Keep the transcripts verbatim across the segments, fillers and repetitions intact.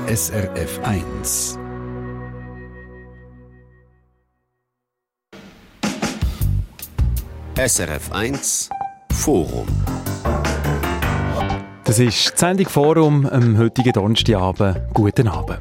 S R F eins. S R F eins Forum. Das ist die Sendung Forum am heutigen Donnerstagabend. Guten Abend.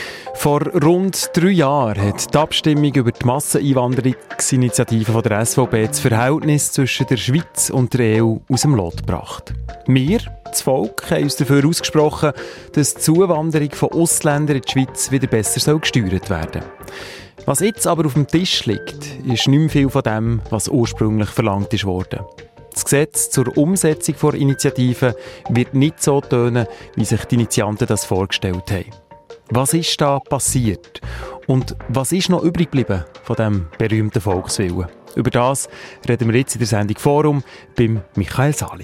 Vor rund drei Jahren hat die Abstimmung über die Masseneinwanderungsinitiative von der S V P das Verhältnis zwischen der Schweiz und der E U aus dem Lot gebracht. Wir, das Volk, haben uns dafür ausgesprochen, dass die Zuwanderung von Ausländern in die Schweiz wieder besser gesteuert werden soll. Was jetzt aber auf dem Tisch liegt, ist nicht mehr viel von dem, was ursprünglich verlangt wurde. Das Gesetz zur Umsetzung der Initiative wird nicht so tönen, wie sich die Initianten das vorgestellt haben. Was ist da passiert? Und was ist noch übrig geblieben von diesem berühmten Volkswillen? Über das reden wir jetzt in der Sendung Forum beim Michael Sali.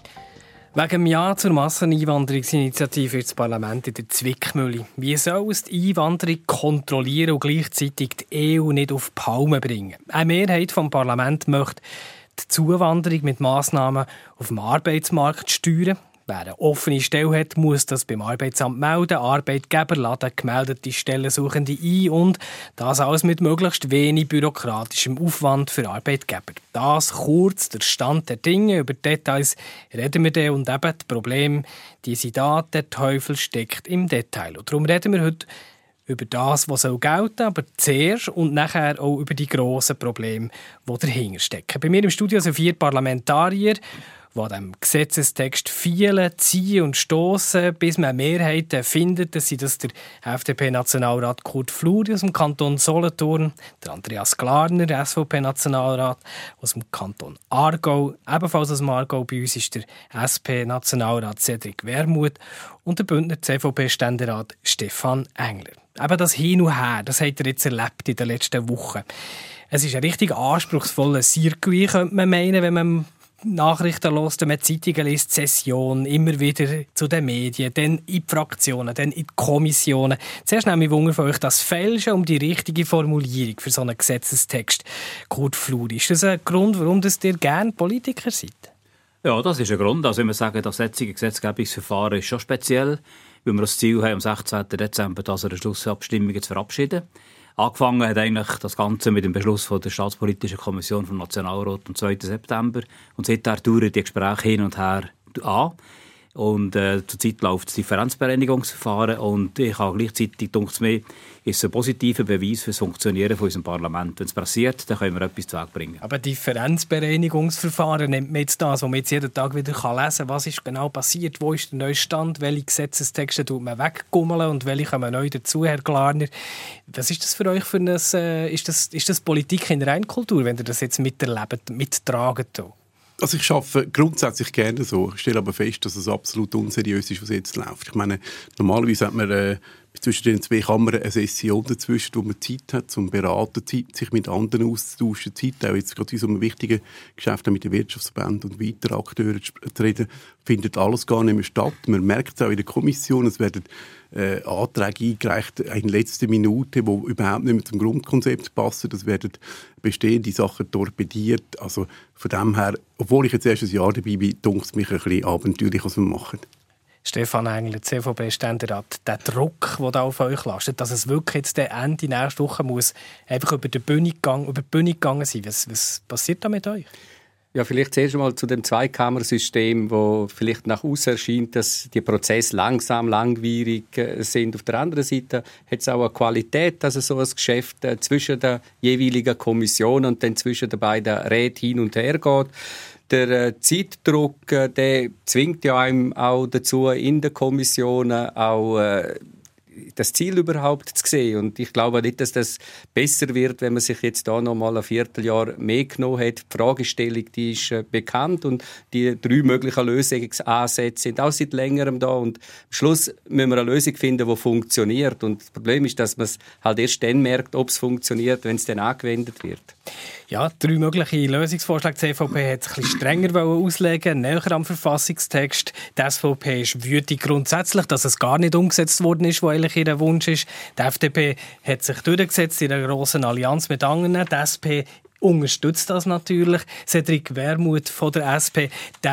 Wegen dem Ja zur Masseneinwanderungsinitiative ist das Parlament in der Zwickmühle. Wie soll es die Einwanderung kontrollieren und gleichzeitig die E U nicht auf die Palme bringen? Eine Mehrheit des Parlaments möchte die Zuwanderung mit Massnahmen auf dem Arbeitsmarkt steuern. Wer eine offene Stelle hat, muss das beim Arbeitsamt melden. Arbeitgeber laden gemeldete Stellensuchende ein und das alles mit möglichst wenig bürokratischem Aufwand für Arbeitgeber. Das kurz der Stand der Dinge. Über Details reden wir dann und eben die Probleme, die sind da. Der Teufel steckt im Detail. Und darum reden wir heute über das, was soll gelten, aber zuerst und nachher auch über die grossen Probleme, die dahinter stecken. Bei mir im Studio sind vier Parlamentarier, die an diesem Gesetzestext vielen ziehen und stossen, bis man eine Mehrheit findet. Das sind das der F D P-Nationalrat Kurt Fluri aus dem Kanton Solothurn, der Andreas Glarner, S V P-Nationalrat aus dem Kanton Aargau, ebenfalls aus dem Aargau bei uns ist der S P-Nationalrat Cedric Wermuth und der Bündner C V P-Ständerat Stefan Engler. Eben das Hin und Her, das habt ihr jetzt erlebt in den letzten Wochen. Es ist ein richtig anspruchsvoller Circuit, könnte man meinen, wenn man Nachrichten hört, wenn man Zeitungen liest, Session, immer wieder zu den Medien, dann in die Fraktionen, dann in die Kommissionen. Zuerst nehme ich Wunder von euch das Fälschen um die richtige Formulierung für so einen Gesetzestext. Kurt Fluri, ist das ein Grund, warum ihr gerne Politiker seid? Ja, das ist ein Grund. Also, wenn wir sagen, das jetzige Gesetzgebungsverfahren ist schon speziell, weil wir das Ziel haben, am sechzehnten Dezember das eine Schlussabstimmung zu verabschieden. Angefangen hat eigentlich das Ganze mit dem Beschluss von der Staatspolitischen Kommission vom Nationalrat am zweiten September. Und seither dauern die Gespräche hin und her an. Und äh, zurzeit läuft das Differenzbereinigungsverfahren. Und ich habe gleichzeitig, denke ich mir, ist es ein positiver Beweis für das Funktionieren von unserem Parlament. Wenn es passiert, dann können wir etwas zu Weg bringen. Aber Differenzbereinigungsverfahren nimmt man jetzt das, wo man jetzt jeden Tag wieder lesen kann, was ist genau passiert, wo ist der neue Stand, welche Gesetzestexte tut man weggummeln und welche kommen neu dazu, Herr Glarner. Was ist das für euch für ein, äh, ist das, ist das Politik in Reinkultur, wenn ihr das jetzt miterlebt, mittragt? Also ich arbeite grundsätzlich gerne so. Ich stelle aber fest, dass es absolut unseriös ist, was jetzt läuft. Ich meine, normalerweise hat man äh, zwischen den zwei Kammern eine Session dazwischen, wo man Zeit hat zum Beraten, Zeit, sich mit anderen auszutauschen, Zeit, auch jetzt gerade in so einem wichtigen Geschäft mit den Wirtschaftsverbänden und weiteren Akteuren zu reden, findet alles gar nicht mehr statt. Man merkt es auch in der Kommission, es werden äh, Anträge eingereicht in letzter Minute, die überhaupt nicht mehr zum Grundkonzept passen. Es werden bestehende Sachen torpediert. Also von dem her, obwohl ich jetzt erst ein Jahr dabei bin, dunkt es mich ein bisschen abenteuerlich, was wir machen. Stefan Engler, C V P-Ständerat, der Druck, der da auf euch lastet, dass es wirklich jetzt Ende nächste Woche muss einfach über die Bühne gegangen, über die Bühne gegangen sein. Was, was passiert da mit euch? Ja, vielleicht zuerst einmal zu dem Zweikammersystem, wo vielleicht nach außen erscheint, dass die Prozesse langsam, langwierig sind. Auf der anderen Seite hat es auch eine Qualität, dass es so ein Geschäft zwischen den jeweiligen Kommissionen und dann zwischen den beiden Räten hin und her geht. Der äh, Zeitdruck, äh, der zwingt ja einem auch dazu, in den Kommissionen auch äh, das Ziel überhaupt zu sehen. Und ich glaube nicht, dass das besser wird, wenn man sich jetzt da noch mal ein Vierteljahr mehr genommen hat. Die Fragestellung, die ist äh, bekannt und die drei möglichen Lösungsansätze sind auch seit längerem da. Und am Schluss müssen wir eine Lösung finden, die funktioniert. Und das Problem ist, dass man es halt erst dann merkt, ob es funktioniert, wenn es dann angewendet wird. Ja, drei mögliche Lösungsvorschläge. Die C V P hat es ein bisschen strenger auslegen, näher am Verfassungstext. Die S V P ist wütig grundsätzlich, dass es gar nicht umgesetzt worden ist, was eigentlich ihr Wunsch ist. Die F D P hat sich durchgesetzt in einer grossen Allianz mit anderen. Die S P unterstützt das natürlich. Cedric Wermuth von der S P, der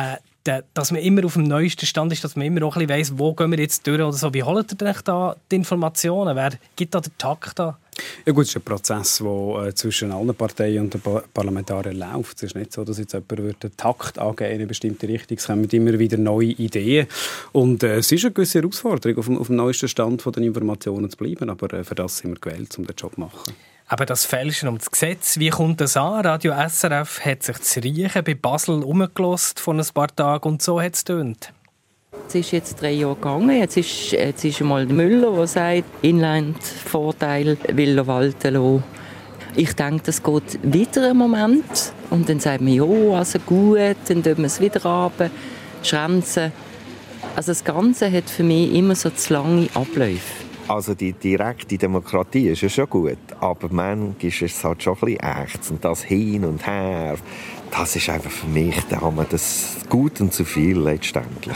dass man immer auf dem neuesten Stand ist, dass man immer auch ein bisschen weiss, wo gehen wir jetzt durch oder so. Wie holt ihr denn da die Informationen? Wer gibt da den Takt da? Ja gut, es ist ein Prozess, der äh, zwischen allen Parteien und den pa- Parlamentariern läuft. Es ist nicht so, dass jetzt jemand den Takt angeben in eine bestimmte Richtung. Es kommen immer wieder neue Ideen. Und äh, es ist eine gewisse Herausforderung, auf dem, auf dem neuesten Stand der Informationen zu bleiben. Aber äh, für das sind wir gewählt, um den Job zu machen. Aber das Fälschen um das Gesetz, wie kommt das an? Radio S R F hat sich zu Riechen bei Basel umgelost vor ein paar Tagen und so hat es getönt. Es ist jetzt drei Jahre gegangen. Jetzt ist, jetzt ist einmal Müller, der sagt, Inland-Vorteil will er walten lassen. Ich denke, das geht wieder einen Moment. Und dann sagt man, ja, also gut, dann tun wir es wieder runter, schränzen. Also das Ganze hat für mich immer so zu lange Abläufe. Also die direkte Demokratie ist ja schon gut, aber manchmal ist es halt schon ein bisschen echt. Und das Hin und Her, das ist einfach für mich, da haben wir das gut und zu viel letztendlich.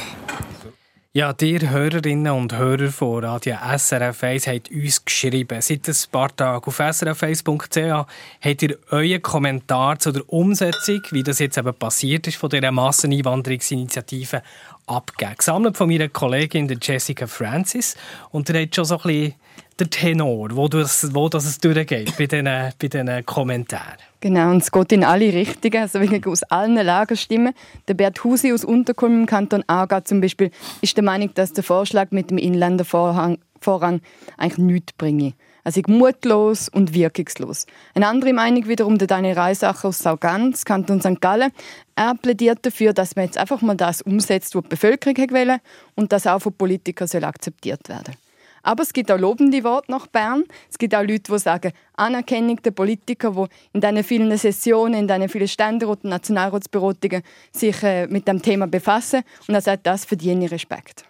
Ja, ihr Hörerinnen und Hörer von Radio S R F eins habt uns geschrieben. Seit ein paar Tagen auf s r f eins punkt c h habt ihr euren Kommentar zu der Umsetzung, wie das jetzt eben passiert ist, von dieser Masseneinwanderungsinitiative abgegeben. Gesammelt von meiner Kollegin der Jessica Francis. Und ihr habt schon so ein bisschen den Tenor, wo das, wo das es durchgeht bei diesen, bei diesen Kommentaren. Genau, und es geht in alle Richtungen, also wirklich aus allen Lagern stimmen. Der Bert Husi aus Unterkulm im Kanton Aargau zum Beispiel ist der Meinung, dass der Vorschlag mit dem Inländervorrang Vorrang eigentlich nichts bringe. Also mutlos und wirkungslos. Eine andere Meinung wiederum der Daniel Reisacher aus Sauganz, Kanton Sankt Gallen. Er plädiert dafür, dass man jetzt einfach mal das umsetzt, was die Bevölkerung wollte und das auch von Politikern soll akzeptiert werden. Aber es gibt auch lobende Worte nach Bern. Es gibt auch Leute, die sagen, Anerkennung der Politiker, die in diesen vielen Sessionen, in diesen vielen Ständerat- und Nationalratsberatungen sich äh, mit dem Thema befassen. Und er sagt, das verdiene Respekt.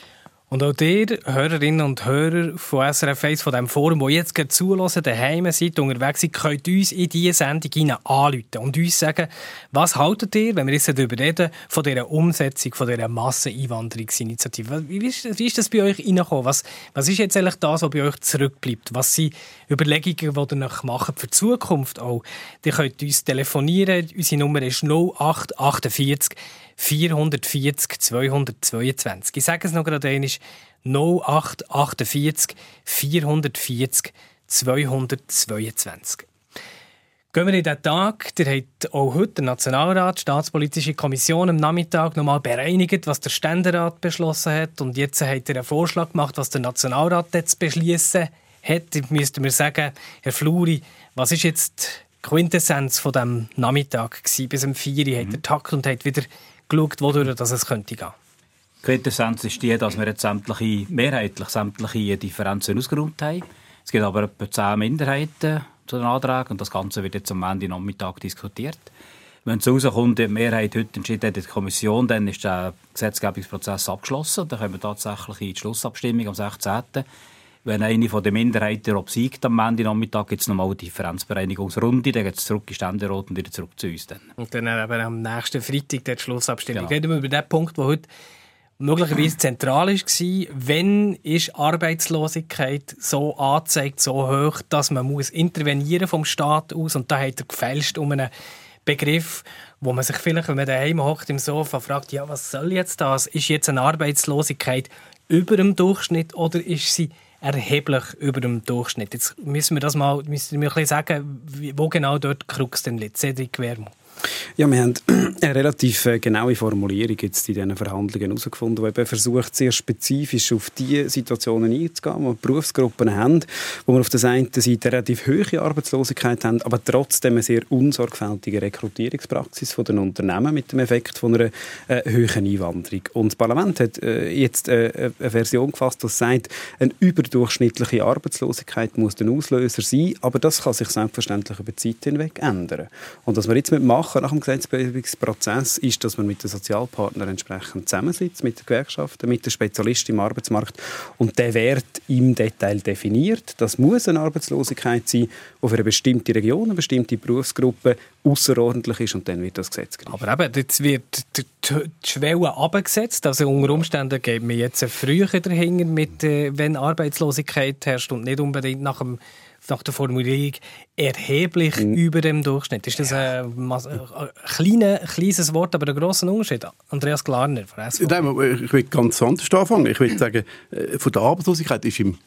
Und auch ihr, Hörerinnen und Hörer von S R F eins, von diesem Forum, die jetzt gerade zuhören, daheim seid, unterwegs seid, könnt uns in diese Sendung hinein anrufen und uns sagen, was haltet ihr, wenn wir jetzt darüber reden, von dieser Umsetzung, von dieser Masseneinwanderungsinitiative? Wie ist, wie ist das bei euch reingekommen? Was, was ist jetzt eigentlich das, was bei euch zurückbleibt? Was sind Überlegungen, die ihr noch macht für die Zukunft auch? Ihr könnt uns telefonieren, unsere Nummer ist null acht achtundvierzig vierhundertvierzig zweihundertzweiundzwanzig. Ich sage es noch gerade einmal, null acht achtundvierzig vierhundertvierzig zweihundertzweiundzwanzig. Gehen wir in den Tag. Ihr habt auch heute der Nationalrat, die Staatspolitische Kommission am Nachmittag noch mal bereinigt, was der Ständerat beschlossen hat. Und jetzt habt ihr einen Vorschlag gemacht, was der Nationalrat jetzt beschließen hat. Jetzt müssten wir sagen, Herr Fluri, was ist jetzt die Quintessenz von diesem Nachmittag gewesen? Bis um vier Uhr mhm. hat er Takt und hat wieder geschaut, wodurch das es könnte gehen. Die Quintessenz ist die, dass wir jetzt sämtliche, mehrheitlich sämtliche Differenzen ausgeräumt haben. Es gibt aber etwa zehn Minderheiten zu den Anträgen und das Ganze wird jetzt am Ende Nachmittag diskutiert. Wenn es rauskommt, die Mehrheit heute entschieden hat in der Kommission, dann ist der Gesetzgebungsprozess abgeschlossen und dann kommen wir tatsächlich in die Schlussabstimmung am sechzehnten Wenn eine von den Minderheiten obsiegt am Ende Nachmittag, gibt es nochmal eine Differenzbereinigungsrunde, dann geht es zurück in Ständerat und wieder zurück zu uns. Dann. Und dann eben am nächsten Freitag die Schlussabstimmung. Genau. Reden wir über den Punkt, der heute möglicherweise zentral war. Wenn ist Arbeitslosigkeit so angezeigt, so hoch, dass man muss intervenieren vom Staat aus? Und da hat er gefälscht um einen Begriff, wo man sich vielleicht, wenn man daheim hockt im Sofa, fragt, ja, was soll jetzt das? Ist jetzt eine Arbeitslosigkeit über dem Durchschnitt oder ist sie erheblich über dem Durchschnitt? Jetzt müssen wir das mal, müssen wir ein bisschen sagen, wo genau dort die Krux denn liegt. Cedric Wermuth. Ja, wir haben eine relativ genaue Formulierung jetzt in diesen Verhandlungen herausgefunden, die eben versucht, sehr spezifisch auf die Situationen einzugehen, wo wir Berufsgruppen haben, wo wir auf der einen Seite eine relativ hohe Arbeitslosigkeit haben, aber trotzdem eine sehr unsorgfältige Rekrutierungspraxis von den Unternehmen mit dem Effekt von einer äh, hohen Einwanderung. Und das Parlament hat äh, jetzt äh, eine Version gefasst, die sagt, eine überdurchschnittliche Arbeitslosigkeit muss der Auslöser sein, aber das kann sich selbstverständlich über die Zeit hinweg ändern. Und was wir jetzt machen nach dem Gesetzgebungsprozess ist, dass man mit den Sozialpartnern entsprechend zusammensitzt, mit den Gewerkschaften, mit den Spezialisten im Arbeitsmarkt und der Wert im Detail definiert. Das muss eine Arbeitslosigkeit sein, die für eine bestimmte Region, eine bestimmte Berufsgruppe außerordentlich ist und dann wird das Gesetz greifen. Aber eben, jetzt wird die, die Schwelle runtergesetzt, also unter Umständen geben wir jetzt früher dahinter, mit, äh, wenn Arbeitslosigkeit herrscht und nicht unbedingt nach dem nach der Formulierung erheblich mhm. über dem Durchschnitt. Ist das ein, ein, kleine, kleines Wort, aber ein grosser Unterschied? Andreas Glarner von S V P. Nein, ich will ganz anders anfangen. Ich will sagen, von der Arbeitslosigkeit ist im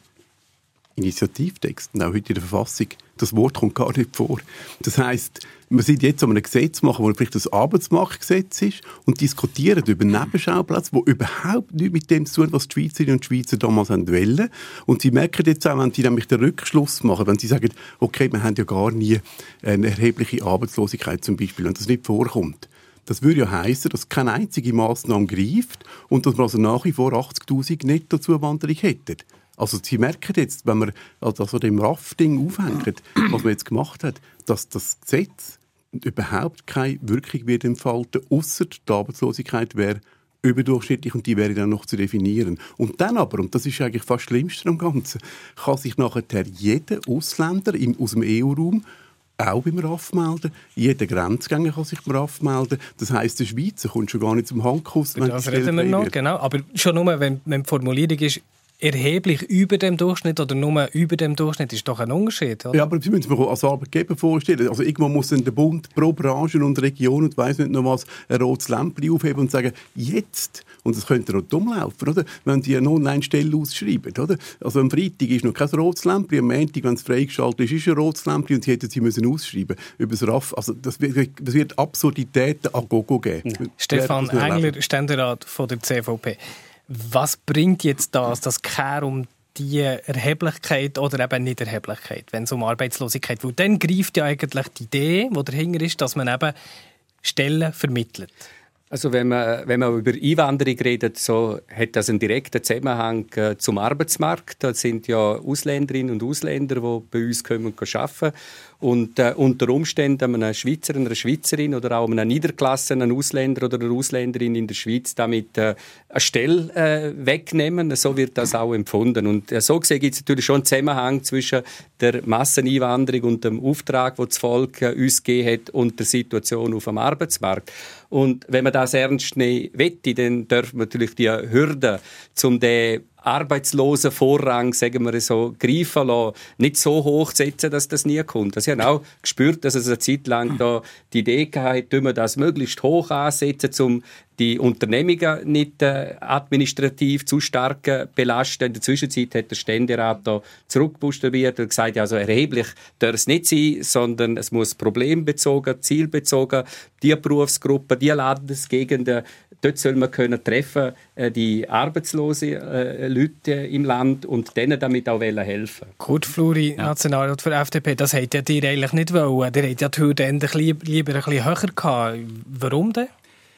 Initiativtext und auch heute in der Verfassung, das Wort kommt gar nicht vor. Das heisst, wir sind jetzt an einem Gesetz machen, wo vielleicht das Arbeitsmarktgesetz ist und diskutieren über Nebenschauplätze, die überhaupt nichts mit dem zu tun, was die Schweizerinnen und Schweizer damals wollen. Und sie merken jetzt auch, wenn sie nämlich den Rückschluss machen, wenn sie sagen, okay, wir haben ja gar nie eine erhebliche Arbeitslosigkeit zum Beispiel, wenn das nicht vorkommt. Das würde ja heissen, dass keine einzige Massnahme greift und dass wir also nach wie vor achtzigtausend Nettozuwanderung hätten. Also Sie merken jetzt, wenn wir also dem R A F-Ding aufhängen, was man jetzt gemacht hat, dass das Gesetz überhaupt keine Wirkung wird entfalten, ausser die Arbeitslosigkeit wäre überdurchschnittlich und die wäre dann noch zu definieren. Und dann aber, und das ist eigentlich fast das Schlimmste am Ganzen, kann sich nachher jeder Ausländer im, aus dem E U-Raum auch beim R A F melden. Jeder Grenzgänger kann sich beim R A F melden. Das heisst, der Schweizer kommt schon gar nicht zum Handkuss. Das reden wir noch, genau. Aber schon nur, wenn, wenn die Formulierung ist, erheblich über dem Durchschnitt oder nur über dem Durchschnitt, ist doch ein Unterschied, oder? Ja, aber Sie müssen sich als Arbeitgeber vorstellen, also irgendwann muss dann der Bund pro Branche und Region und weiss nicht noch was ein rotes Lämpchen aufheben und sagen, jetzt, und das könnte noch dumm laufen, oder? Wenn die eine Online-Stelle ausschreiben, oder? Also am Freitag ist noch kein rotes Lämpchen, am Montag, wenn es freigeschaltet ist, ist ein rotes Lämpchen und sie hätten sie müssen ausschreiben über das R A F. Also das wird, das wird Absurditäten an Gogo geben. Ja. Stefan Engler, Ständerat von der C V P. Was bringt jetzt das, das Kehr um die Erheblichkeit oder eben Nicht-Erheblichkeit, wenn es um Arbeitslosigkeit geht? Dann greift ja eigentlich die Idee, die dahinter ist, dass man eben Stellen vermittelt. Also wenn man, wenn man über Einwanderung redet, so hat das einen direkten Zusammenhang äh, zum Arbeitsmarkt. Da sind ja Ausländerinnen und Ausländer, die bei uns kommen und arbeiten. Und äh, unter Umständen einer Schweizer, einer Schweizerin oder auch einer niedergelassenen Ausländer oder einer Ausländerin in der Schweiz damit äh, eine Stelle äh, wegnehmen. So wird das auch empfunden. Und äh, so gesehen gibt es natürlich schon einen Zusammenhang zwischen der Masseneinwanderung und dem Auftrag, den das Volk äh, uns gegeben hat, und der Situation auf dem Arbeitsmarkt. Und wenn man das ernst nehmen wette, dann dürfen wir natürlich die Hürden, um den arbeitslosen Vorrang, sagen wir so, greifen lassen, nicht so hoch setzen, dass das nie kommt. Also ich habe auch gespürt, dass es eine Zeit lang da die Idee hatte, dass wir das möglichst hoch ansetzen, um die Unternehmungen nicht äh, administrativ zu stark äh, belasten. In der Zwischenzeit hat der Ständerat da zurückbuchstabiert und gesagt, also erheblich darf es nicht sein, sondern es muss problembezogen, zielbezogen, die Berufsgruppen, die Landesgegenden, dort soll man können treffen, äh, die arbeitslosen äh, Leute im Land und denen damit auch helfen. Kurt Fluri, ja. Nationalrat für F D P, das hätte ja dir eigentlich nicht wollen. Der hätte ja die Hürde lieber ein bisschen höher gehabt. Warum denn?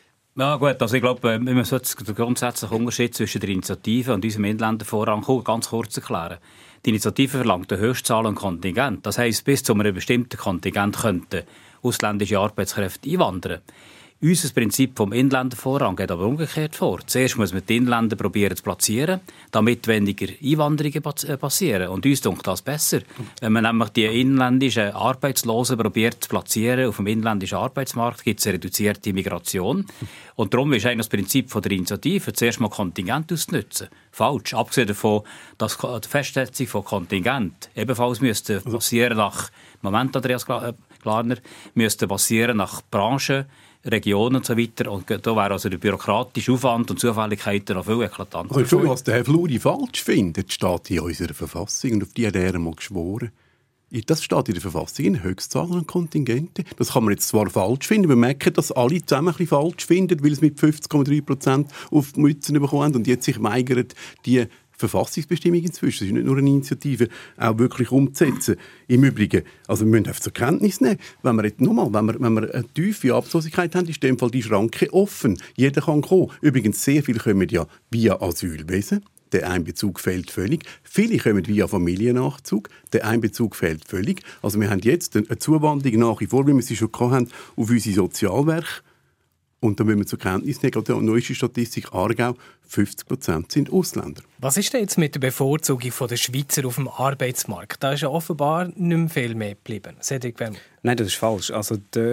Ja gut, also ich glaube, wir müssen den grundsätzlichen Unterschied zwischen der Initiative und unserem Inländervorrang ganz kurz erklären. Die Initiative verlangt eine Höchstzahl an Kontingent. Das heisst, bis zu einem bestimmten Kontingent könnten ausländische Arbeitskräfte einwandern. Unser Prinzip vom Inländervorrang geht aber umgekehrt vor. Zuerst muss man die Inländer probieren zu platzieren, damit weniger Einwanderungen passieren. Und uns denkt das besser. Wenn man nämlich die inländischen Arbeitslosen probiert zu platzieren auf dem inländischen Arbeitsmarkt, gibt es eine reduzierte Migration. Und darum ist eigentlich das Prinzip von der Initiative, zuerst mal Kontingent auszunutzen. Falsch. Abgesehen davon, dass die Festsetzung von Kontingent ebenfalls müsste passieren nach, Moment, Andreas Glarner, müsste passieren nach Branchen, Regionen und so weiter. Und da wäre also der bürokratische Aufwand und Zufälligkeiten noch viel eklatanter. Also, was der Herr Fluri falsch findet, steht in unserer Verfassung und auf die hat er einmal geschworen. Das steht in der Verfassung in Höchstzahl an Kontingente. Das kann man jetzt zwar falsch finden, wir merken, dass alle zusammen ein bisschen falsch finden, weil es mit fünfzig Komma drei Prozent auf die Mützen bekommen haben und jetzt sich weigern, die Verfassungsbestimmung inzwischen, das ist nicht nur eine Initiative, auch wirklich umzusetzen. Im Übrigen, also wir müssen einfach zur Kenntnis nehmen, wenn wir jetzt nochmal, wenn wir, wenn wir eine tiefe Arbeitslosigkeit haben, ist in dem Fall die Schranke offen. Jeder kann kommen. Übrigens, sehr viele kommen ja via Asylwesen. Der Einbezug fehlt völlig. Viele kommen via Familiennachzug. Der Einbezug fehlt völlig. Also wir haben jetzt eine Zuwanderung nach wie vor, wie wir sie schon hatten, auf unsere Sozialwerke. Und dann müssen wir zur Kenntnis nehmen, die neueste Statistik Aargau, fünfzig Prozent sind Ausländer. Was ist denn jetzt mit der Bevorzugung der Schweizer auf dem Arbeitsmarkt? Da ist ja offenbar nicht mehr viel mehr geblieben. Nein, das ist falsch. Also dort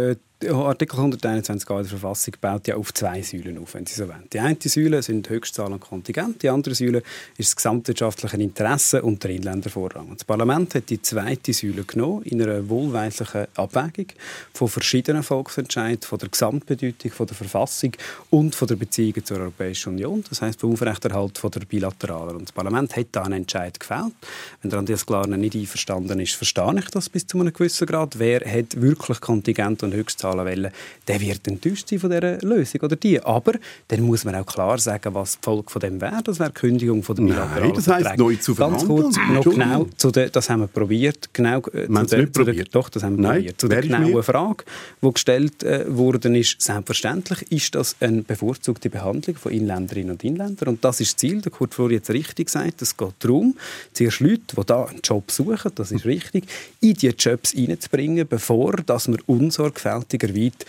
Artikel hunderteinundzwanzig a der Verfassung baut ja auf zwei Säulen auf, wenn Sie so wollen. Die eine Säule sind Höchstzahl und Kontingent, die andere Säule ist das gesamtwirtschaftliche Interesse und der Inländervorrang. Und das Parlament hat die zweite Säule genommen in einer wohlweislichen Abwägung von verschiedenen Volksentscheiden, von der Gesamtbedeutung, von der Verfassung und von der Beziehungen zur Europäischen Union, das heisst vom Aufrechterhalt von der bilateralen. Und das Parlament hat da einen Entscheid gefällt. Wenn der Andreas Glarner nicht einverstanden ist, verstehe ich das bis zu einem gewissen Grad. Wer hat wirklich Kontingent und Höchstzahlen wollen, der wird enttäuscht sein von dieser Lösung oder die. Aber dann muss man auch klar sagen, was die Folge von dem wäre. Das wäre die Kündigung von der bilateralen Nein, das heisst neu zu Ganz kurz, noch genau, zu der, das haben wir probiert. Genau, äh, zu der, zu der, doch, das haben wir Nein, probiert. Zu der genauen Frage, die gestellt äh, worden ist, selbstverständlich ist das eine bevorzugte Behandlung von Inländerinnen und Inländern. Und das ist das Ziel. Der Kurt Flori hat es richtig gesagt. Es geht darum, zuerst Leute, die da einen Job suchen, das ist richtig, in diese Jobs reinzubringen, bevor dass man unsorgfältigerweise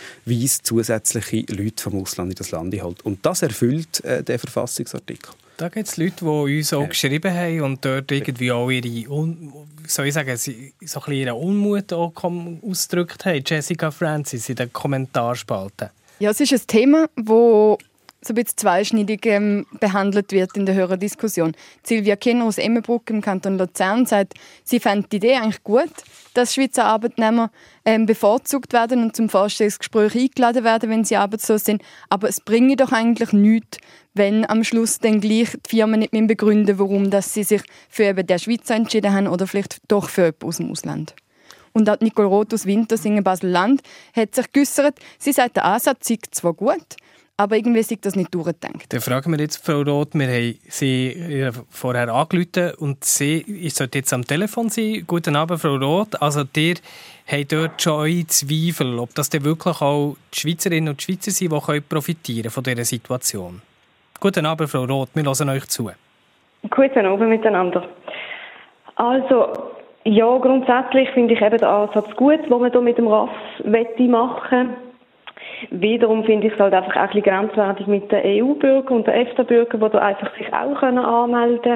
zusätzliche Leute vom Ausland in das Land holt. Und das erfüllt äh, der Verfassungsartikel. Da gibt es Leute, die uns auch ja. geschrieben haben und dort irgendwie auch ihre, Un- soll ich sagen, so ein bisschen ihren Unmut auch ausgedrückt haben. Jessica Francis in den Kommentarspalten. Ja, es ist ein Thema, das so ein bisschen zweischneidig ähm, behandelt wird in der höheren Diskussion. Silvia Kenner aus Emmenbrück im Kanton Luzern sagt, sie fände die Idee eigentlich gut, dass Schweizer Arbeitnehmer ähm, bevorzugt werden und zum Vorstellungsgespräch eingeladen werden, wenn sie arbeitslos sind. Aber es bringe doch eigentlich nichts, wenn am Schluss dann gleich die Firmen nicht mehr begründen, warum dass sie sich für eben den Schweizer entschieden haben oder vielleicht doch für jemanden aus dem Ausland. Und auch Nicole Roth aus Wintersingen, Basel-Land, hat sich geäussert. Sie sagt, der Ansatz sei zwar gut, aber irgendwie ist das nicht durchgedacht. Dann fragen wir jetzt Frau Roth, wir haben Sie vorher angerufen und sie sollte jetzt am Telefon sein. Guten Abend, Frau Roth. Also ihr habt dort schon eure Zweifel, ob das denn wirklich auch die Schweizerinnen und die Schweizer sind, die profitieren von dieser Situation. Guten Abend, Frau Roth, wir hören euch zu. Guten Abend miteinander. Also, ja, grundsätzlich finde ich eben den Ansatz gut, den man hier mit dem R A F machen will. Wiederum finde ich es halt einfach auch ein bisschen grenzwertig mit den E U-Bürgern und den EFTA-Bürgern, die da einfach sich auch können anmelden können.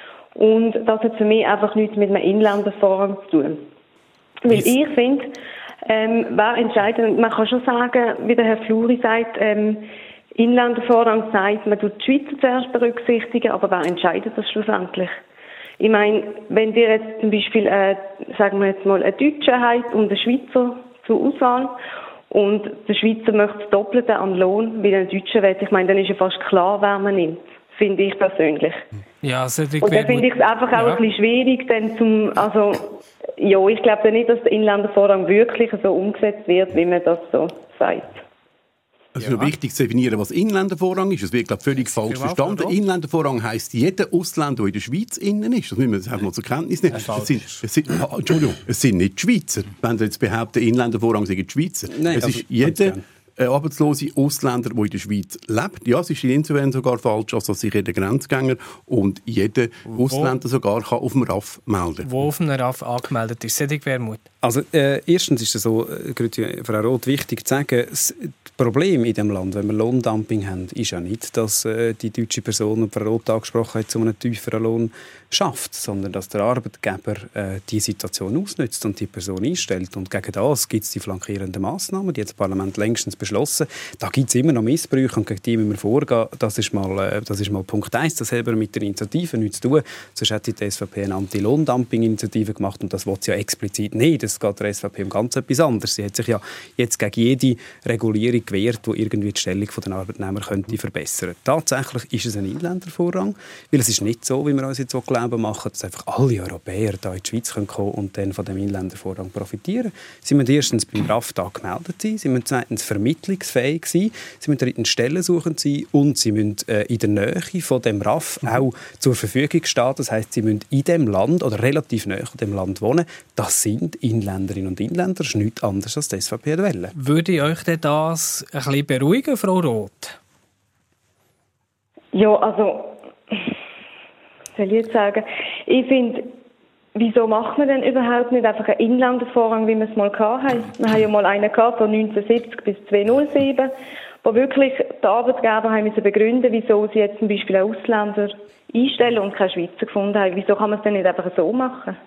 Und das hat für mich einfach nichts mit einem Inländervorrang zu tun. Weil yes. ich finde, ähm, wer entscheidet, man kann schon sagen, wie der Herr Fluri sagt, ähm, Inländervorrang sagt, man tut die Schweizer zuerst berücksichtigen, aber wer entscheidet das schlussendlich? Ich meine, wenn ihr jetzt zum Beispiel, äh, sagen wir jetzt mal, einen Deutschen habt und einen Schweizer zur Auswahl und der Schweizer möchte das Doppelte an Lohn wie der Deutsche will, ich meine, dann ist ja fast klar, wer man nimmt, finde ich persönlich. Ja, also und dann finde ich es einfach auch ja. ein bisschen schwierig, denn zum, also, ja, ich glaube nicht, dass der Inländervorrang wirklich so umgesetzt wird, wie man das so sagt. Es ist ja. wichtig zu definieren, was Inländervorrang ist. Das wird, glaube ich, völlig falsch verstanden. Inländervorrang heisst, jeder Ausländer, der in der Schweiz innen ist. Das müssen wir einfach mal zur Kenntnis nehmen. Es sind, es sind, ah, Entschuldigung, es sind nicht die Schweizer. Wenn Sie jetzt behaupten, Inländervorrang sind die Schweizer. Nein, es also, ist jeder äh, arbeitslose Ausländer, der in der Schweiz lebt. Ja, es ist insofern sogar falsch, als dass sich jeder Grenzgänger und jeder wo, Ausländer sogar kann auf dem R A F melden kann. Wo auf dem R A F angemeldet ist, Cedric Wermuth? Also äh, erstens ist es so, äh, Frau Roth, wichtig zu sagen, das Problem in diesem Land, wenn wir Lohndumping haben, ist ja nicht, dass äh, die deutsche Person, die Frau Roth angesprochen hat, zu einem tieferen Lohn schafft, sondern dass der Arbeitgeber äh, die Situation ausnutzt und die Person einstellt. Und gegen das gibt es die flankierenden Massnahmen, die hat das Parlament längstens beschlossen. Da gibt es immer noch Missbrüche und gegen die müssen wir vorgehen. Das ist mal, äh, das ist mal Punkt eins. Das hat mit der Initiative nichts zu tun. Sonst hätte die S V P eine Anti-Lohndumping-Initiative gemacht und das will sie ja explizit nicht. Das geht der S V P um ganz etwas anderes. Sie hat sich ja jetzt gegen jede Regulierung gewehrt, die irgendwie die Stellung der Arbeitnehmer könnte verbessern. Tatsächlich ist es ein Inländervorrang, weil es ist nicht so, wie wir uns jetzt so glauben machen, dass einfach alle Europäer da in die Schweiz kommen können und dann von dem Inländervorrang profitieren. Sie müssen erstens beim R A F da gemeldet sein, sie müssen zweitens vermittlungsfähig sein, sie müssen drittens stellensuchend sein und sie müssen äh, in der Nähe von dem R A F mhm. auch zur Verfügung stehen. Das heisst, sie müssen in dem Land oder relativ nahe an dem Land wohnen. Das sind Inländerinnen und Inländer, das ist nichts anderes als die S V P wollen. Würde euch denn das ein bisschen beruhigen, Frau Roth? Ja, also, soll ich jetzt sagen, ich finde, wieso macht man denn überhaupt nicht einfach einen Inländervorrang, wie wir es mal hatten? Wir haben ja mal einen gehabt von neunzehnhundertsiebzig bis zweitausendsieben, wo wirklich die Arbeitgeber haben müssen begründen, wieso sie jetzt zum Beispiel einen Ausländer einstellen und keine Schweizer gefunden haben. Wieso kann man es denn nicht einfach so machen?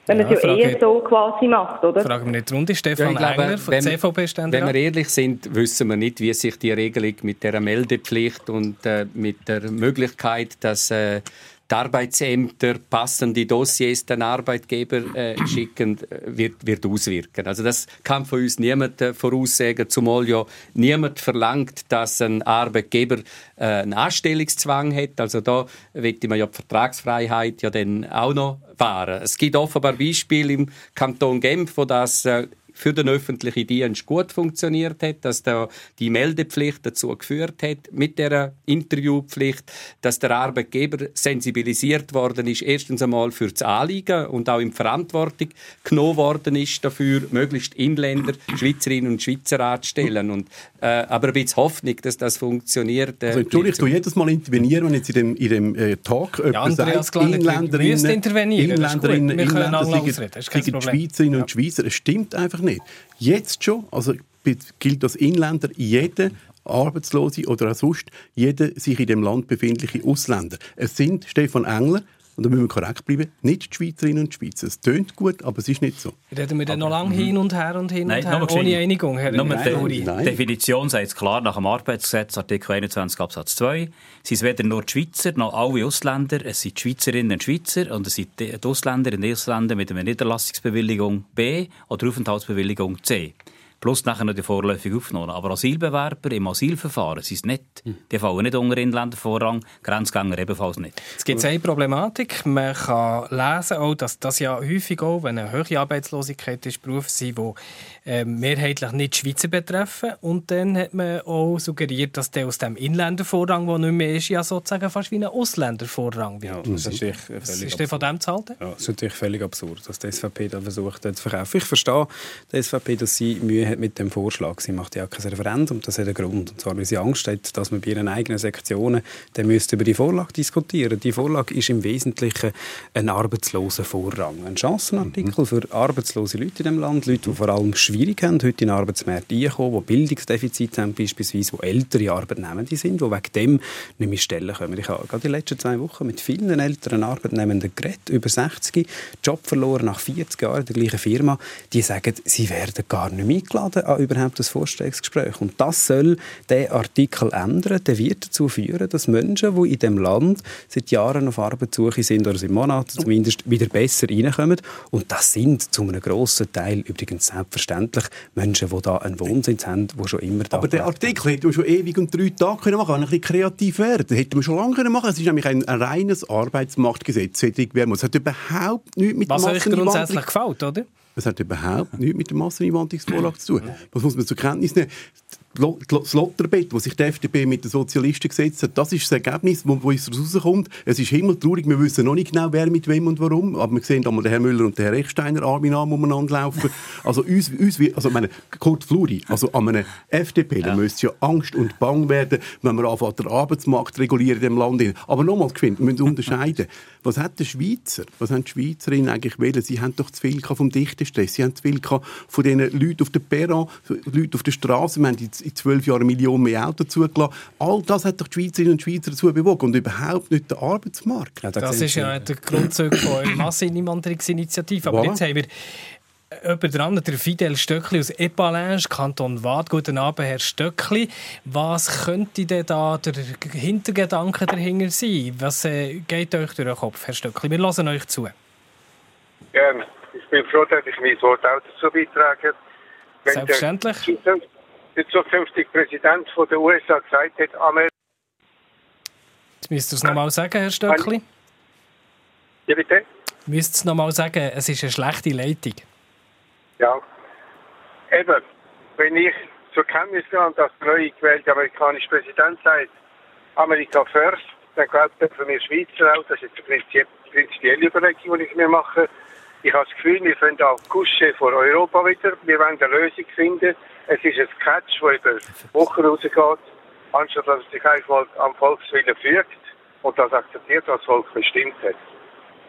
Wenn man Ja, es ja Frage- eher so quasi macht, oder? Fragen wir nicht die Runde. Stefan Ja, ich glaube, Engler von wenn- der C V B-Ständerat. Wenn wir ehrlich sind, wissen wir nicht, wie sich die Regelung mit der Meldepflicht und äh, mit der Möglichkeit, dass äh, die Arbeitsämter passende Dossiers den Arbeitgeber äh, schicken, äh, wird, wird auswirken. Also das kann von uns niemand äh, voraussagen, zumal ja niemand verlangt, dass ein Arbeitgeber äh, einen Anstellungszwang hat. Also da möchte man ja die Vertragsfreiheit ja dann auch noch wahren. Es gibt offenbar Beispiele im Kanton Genf, wo das äh, für den öffentlichen Dienst gut funktioniert hat, dass da die Meldepflicht dazu geführt hat, mit der Interviewpflicht, dass der Arbeitgeber sensibilisiert worden ist, erstens einmal für das Anliegen und auch in Verantwortung genommen worden ist, dafür möglichst Inländer, Schweizerinnen und Schweizer anzustellen. Und, äh, aber ein bisschen Hoffnung, dass das funktioniert. Äh, also, Entschuldigung, ich tue jedes Mal intervenieren, wenn jetzt in dem, in dem äh, Talk Ja, jemand Andreas sagt, Glanner, Inländerinnen, du musst intervenieren, das ist gut. Inländerinnen, Wir können Inländer alle sind, ausreden, das ist kein sind Problem. Schweizerinnen Ja. und Schweizer. Es stimmt einfach nicht. Jetzt schon, also gilt das Inländer jeder Arbeitslose oder auch sonst jeder sich in dem Land befindliche Ausländer. Es sind, Stefan Engler, und da müssen wir korrekt bleiben, nicht die Schweizerinnen und Schweizer. Es tönt gut, aber es ist nicht so. Reden wir dann noch lange hin und her und hin Nein, und her, nur ohne geschehen. Einigung, Herr Nur Fluri? die Definition sagt es klar nach dem Arbeitsgesetz, Artikel einundzwanzig Absatz zwei. Es sind weder nur die Schweizer noch alle Ausländer. Es sind die Schweizerinnen und Schweizer und es sind die Ausländer und Ausländer mit einer Niederlassungsbewilligung B oder Aufenthaltsbewilligung C. Plus nachher noch die vorläufig aufgenommen. Aber Asylbewerber im Asylverfahren sind es nicht. Die fallen nicht unter Inländervorrang, Grenzgänger ebenfalls nicht. Es gibt eine Problematik. Man kann lesen, auch, dass das ja häufig auch, wenn eine hohe Arbeitslosigkeit ist, Berufe sind, die äh, mehrheitlich nicht Schweizer betreffen. Und dann hat man auch suggeriert, dass der aus dem Inländervorrang, der nicht mehr ist, ja sozusagen fast wie ein Ausländervorrang wird. Ja, das ist natürlich Was völlig ist denn von dem zu halten? Ja, das ist natürlich völlig absurd, dass die S V P da versucht hat zu verkaufen. Ich verstehe die S V P, dass sie Mühe hat mit dem Vorschlag. Sie macht ja auch kein Referendum, das hat einen Grund. Und zwar, weil sie Angst hat, dass man bei ihren eigenen Sektionen dann müsste über die Vorlage diskutieren. Die Vorlage ist im Wesentlichen ein Arbeitslosenvorrang. Ein Chancenartikel für arbeitslose Leute in diesem Land, Leute, die vor allem schwierig haben, heute in den Arbeitsmarkt reinkommen, die Bildungsdefizite haben, beispielsweise, die ältere Arbeitnehmende sind, die wegen dem nicht mehr Stellen kommen. Ich habe gerade die letzten zwei Wochen mit vielen älteren Arbeitnehmenden geredet, über sechzig, Job verloren nach vierzig Jahren in der gleichen Firma. Die sagen, sie werden gar nicht mehr eingeladen an überhaupt das Vorstellungsgespräch. Und das soll der Artikel ändern. Der wird dazu führen, dass Menschen, die in diesem Land seit Jahren auf Arbeitssuche sind, oder seit Monaten zumindest, wieder besser reinkommen. Und das sind zu einem grossen Teil übrigens selbstverständlich Menschen, die da einen Wohnsitz haben, die schon immer da Aber der Artikel hätte man schon ewig und drei Tage können machen, wenn ein bisschen kreativ wäre. Das hätte man schon lange können machen. Es ist nämlich ein, ein reines Arbeitsmarktgesetz. Es hat überhaupt nichts mit Was euch Masseneinwanderung- grundsätzlich gefällt, oder? Das hat überhaupt nichts mit der Masseneinwanderungsvorlage zu tun. Was muss man zur Kenntnis nehmen? Das Lotterbett, das sich die F D P mit den Sozialisten gesetzt hat, das ist das Ergebnis, wo, wo es rauskommt. Es ist himmeltraurig, wir wissen noch nicht genau, wer mit wem und warum, aber wir sehen einmal den Herrn Müller und den Herrn Rechsteiner Arm in Arm umeinander laufen. Also uns, uns also meine, Kurt Fluri, also an einer F D P, ja. Da müsste ja Angst und Bang werden, wenn wir anfangen, den Arbeitsmarkt regulieren in dem Land. Aber nochmal geschwind, wir müssen unterscheiden. Was hat der Schweizer, was haben die Schweizerinnen eigentlich wollen? Sie haben doch zu viel vom Dichtenstress, sie haben zu viel von den Leuten auf der Perron, Leuten auf der Straße, wir haben in zwölf Jahren Millionen mehr Autos zugelassen. All das hat doch die Schweizerinnen und Schweizer dazu bewogen und überhaupt nicht der Arbeitsmarkt. Ja, das, das ist ja der Grundzug von der Masseneinwanderungsinitiative. Aber voilà. Jetzt haben wir jemand dran, der Fidel Stöckli aus Epalinges, Kanton Waadt. Guten Abend, Herr Stöckli. Was könnte denn da der Hintergedanke dahinter sein? Was äh, geht euch durch den Kopf, Herr Stöckli? Wir hören euch zu. Gerne. Ich bin froh, dass ich mein Wort auch dazu beitrage. Wenn Selbstverständlich. Der, der zukünftige Präsident von der U S A gesagt hat, Amerika... Jetzt müsst ihr es noch mal sagen, Herr Stöckli. Ja, bitte? Müsst ihr es noch mal sagen, es ist eine schlechte Leitung. Ja. Eben, wenn ich zur Kenntnis nehme, dass der neu gewählte amerikanische Präsident sagt, Amerika first, dann glaubt er für mich Schweizer auch, das ist eine prinzipielle Überlegung, die ich mir mache. Ich habe das Gefühl, wir finden auch Kusche vor Europa wieder. Wir wollen eine Lösung finden. Es ist ein Catch, der über Wochen rausgeht, anstatt dass es sich einfach am Volkswillen fügt und das akzeptiert, was das Volk bestimmt hat.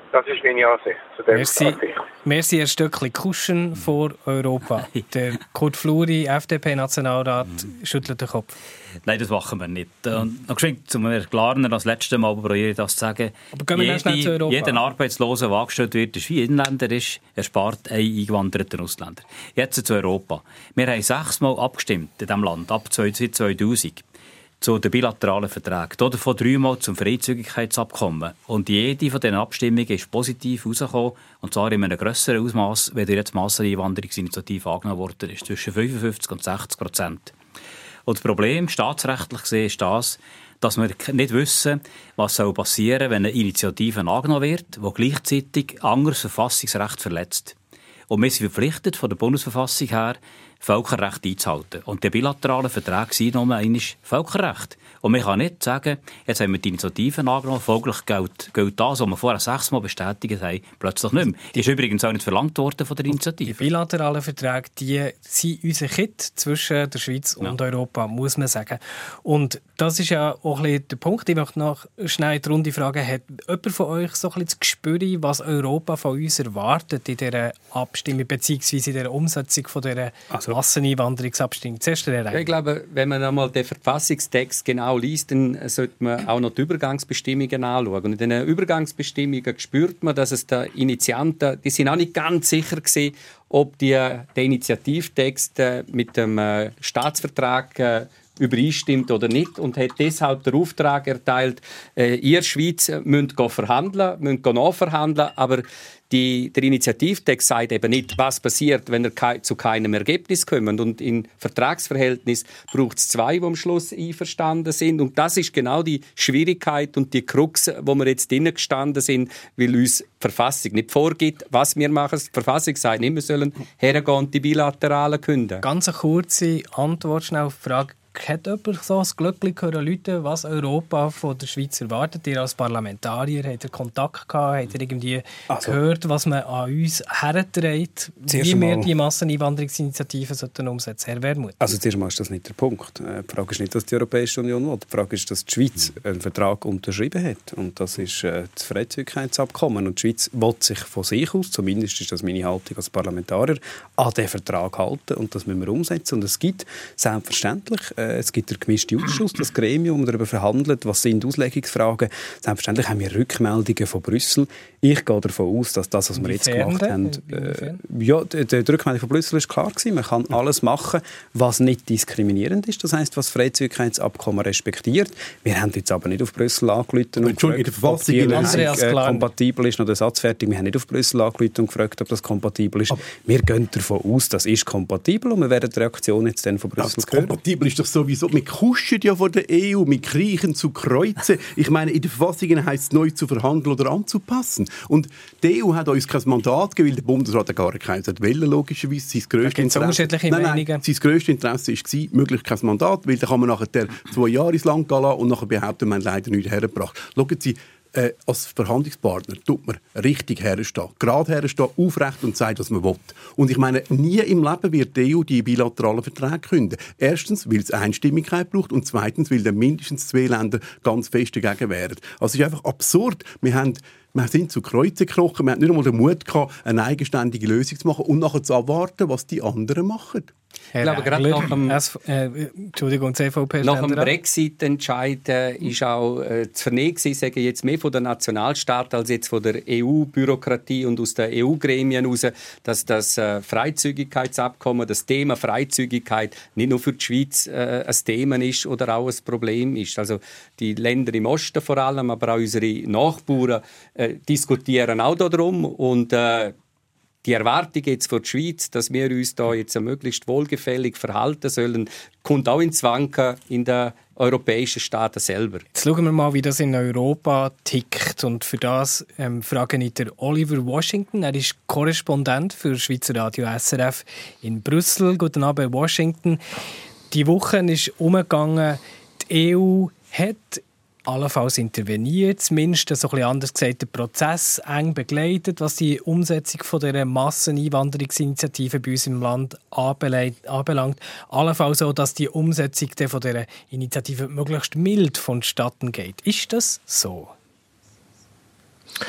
Das ist meine Ansicht zu dem Merci, Artikel. merci ein Stückchen Kuschen vor Europa. Der Kurt Fluri, F D P-Nationalrat, schüttelt den Kopf. Nein, das machen wir nicht. Und noch geschwind zum Glarner als letztes Mal probiere ich das zu sagen. Aber gehen wir schnell zu Europa. Jeder Arbeitslose, der angestellt wird, ist wie Inländer ist, erspart einen eingewanderten Ausländer. Jetzt zu Europa. Wir haben sechsmal abgestimmt in diesem Land, ab zweitausend, zu den bilateralen Verträgen. Davon dreimal zum Freizügigkeitsabkommen. Und jede von diesen Abstimmungen ist positiv herausgekommen, und zwar in einem grösseren Ausmaß, wenn jetzt die Masseneinwanderungsinitiative angenommen worden ist, zwischen fünfundfünfzig und sechzig Prozent. Und das Problem, staatsrechtlich gesehen, ist das, dass wir nicht wissen, was passieren soll, wenn eine Initiative angenommen wird, die gleichzeitig anderes Verfassungsrecht verletzt. Und wir sind verpflichtet, von der Bundesverfassung her, Völkerrecht einzuhalten. Und die bilateralen Verträge sind nur einmal Völkerrecht. Und man kann nicht sagen, jetzt haben wir die Initiativen angenommen, folglich gilt, gilt das, was wir vorher sechsmal bestätigt haben, plötzlich nicht mehr. Die ist übrigens auch nicht verlangt worden von der Initiative. Die bilateralen Verträge, die sind unser Kit zwischen der Schweiz und ja. Europa, muss man sagen. Und das ist ja auch ein bisschen der Punkt. Ich möchte noch schnell die Runde fragen, hat jemand von euch so ein bisschen das Gespür, was Europa von uns erwartet in dieser Abstimmung, beziehungsweise in der Umsetzung von dieser also. Masseneinwanderungsabstimmung? Zuerst der ja, ich glaube, wenn man einmal den Verfassungstext genau liest, dann sollte man auch noch die Übergangsbestimmungen anschauen. Und in den Übergangsbestimmungen spürt man, dass es der Initianten, die sind auch nicht ganz sicher gewesen, ob die, der Initiativtext mit dem Staatsvertrag übereinstimmt oder nicht, und hat deshalb den Auftrag erteilt, äh, ihr Schweiz müsst verhandeln, müsst nachverhandeln, aber die, der Initiativtext sagt eben nicht, was passiert, wenn er ke- zu keinem Ergebnis kommt. Und in Vertragsverhältnis braucht es zwei, die am Schluss einverstanden sind. Und das ist genau die Schwierigkeit und die Krux, wo wir jetzt drinnen gestanden sind, weil uns die Verfassung nicht vorgibt, was wir machen. Die Verfassung sagt nicht, wir sollen hergehen und die bilateralen künden. Ganz eine kurze Antwort schnell auf die Frage. Hat jemand so das Glück hören, Leute, was Europa von der Schweiz erwartet? Ihr als Parlamentarier, habt ihr Kontakt gehabt? Habt ihr irgendwie also, gehört, was man an uns herträgt, wie wir die Masseneinwanderungsinitiative sollten umsetzen? Herr Wermuth. Also zuerst einmal ist das nicht der Punkt. Die Frage ist nicht, dass die Europäische Union will. Die Frage ist, dass die Schweiz einen Vertrag unterschrieben hat. Und das ist das Freizügigkeitsabkommen. Und die Schweiz will sich von sich aus, zumindest ist das meine Haltung als Parlamentarier, an diesen Vertrag halten. Und das müssen wir umsetzen. Und es gibt selbstverständlich es gibt den gemischten Ausschuss, das Gremium, das darüber verhandelt, was sind Auslegungsfragen. Selbstverständlich haben wir Rückmeldungen von Brüssel. Ich gehe davon aus, dass das, was wir jetzt gemacht haben, äh, ja, die, die Rückmeldung von Brüssel ist klar gewesen. Man kann alles machen, was nicht diskriminierend ist. Das heisst, was Freizügigkeitsabkommen respektiert. Wir haben jetzt aber nicht auf Brüssel angerufen und gefragt, ob die Lösung äh, kompatibel ist. Noch der Satz fertig. Wir haben nicht auf Brüssel angerufen und gefragt, ob das kompatibel ist. Aber wir gehen davon aus, das ist kompatibel, und wir werden die Reaktion jetzt dann von Brüssel ja, hören. Kompatibel ist doch sowieso. Wir kuschen ja von der E U, wir kriechen zu Kreuzen. Ich meine, in den Verfassungen heisst es, neu zu verhandeln oder anzupassen. Und die E U hat uns kein Mandat gegeben, weil der Bundesrat gar keins wollte, logischerweise. Sein grösstes Interesse, nein, nein, sein grösstes Interesse war, möglichst kein Mandat, weil dann kann man nachher zwei Jahre ins Land gehen lassen und nachher behaupten, wir haben leider nichts hergebracht. Schauen Sie, Äh, als Verhandlungspartner tut man richtig herstehen. Gerade herstehen, aufrecht und sagen, was man will. Und ich meine, nie im Leben wird die E U die bilateralen Verträge künden. Erstens, weil es Einstimmigkeit braucht, und zweitens, weil dann mindestens zwei Länder ganz fest dagegen wären. Also es ist einfach absurd. Wir haben Wir sind zu Kreuzen gekrochen. Wir hatten nicht einmal den Mut gehabt, eine eigenständige Lösung zu machen und nachher zu abwarten, was die anderen machen. Ich glaube, gerade nach dem, äh, Entschuldigung, C V P nach dem Brexit-Entscheid äh, ist auch äh, zu vernehmen gewesen, sagen jetzt mehr von der Nationalstaat als jetzt von der E U-Bürokratie und aus den E U-Gremien heraus, dass das äh, Freizügigkeitsabkommen, das Thema Freizügigkeit nicht nur für die Schweiz äh, ein Thema ist oder auch ein Problem ist. Also die Länder im Osten vor allem, aber auch unsere Nachbarn äh, diskutieren auch darum, und äh, die Erwartung jetzt von der Schweiz, dass wir uns da jetzt möglichst wohlgefällig verhalten sollen, kommt auch ins Wanken in den europäischen Staaten selber. Jetzt schauen wir mal, wie das in Europa tickt. Und für das ähm, frage ich den Oliver Washington. Er ist Korrespondent für Schweizer Radio S R F in Brüssel. Guten Abend, Washington. Die Woche ist umgegangen, die E U hat allenfalls interveniert, zumindest so ein bisschen anders gesagt, den Prozess eng begleitet, was die Umsetzung von dieser Masseneinwanderungsinitiative bei uns im Land anbelangt. Allenfalls auch, dass die Umsetzung von dieser Initiative möglichst mild vonstatten geht. Ist das so?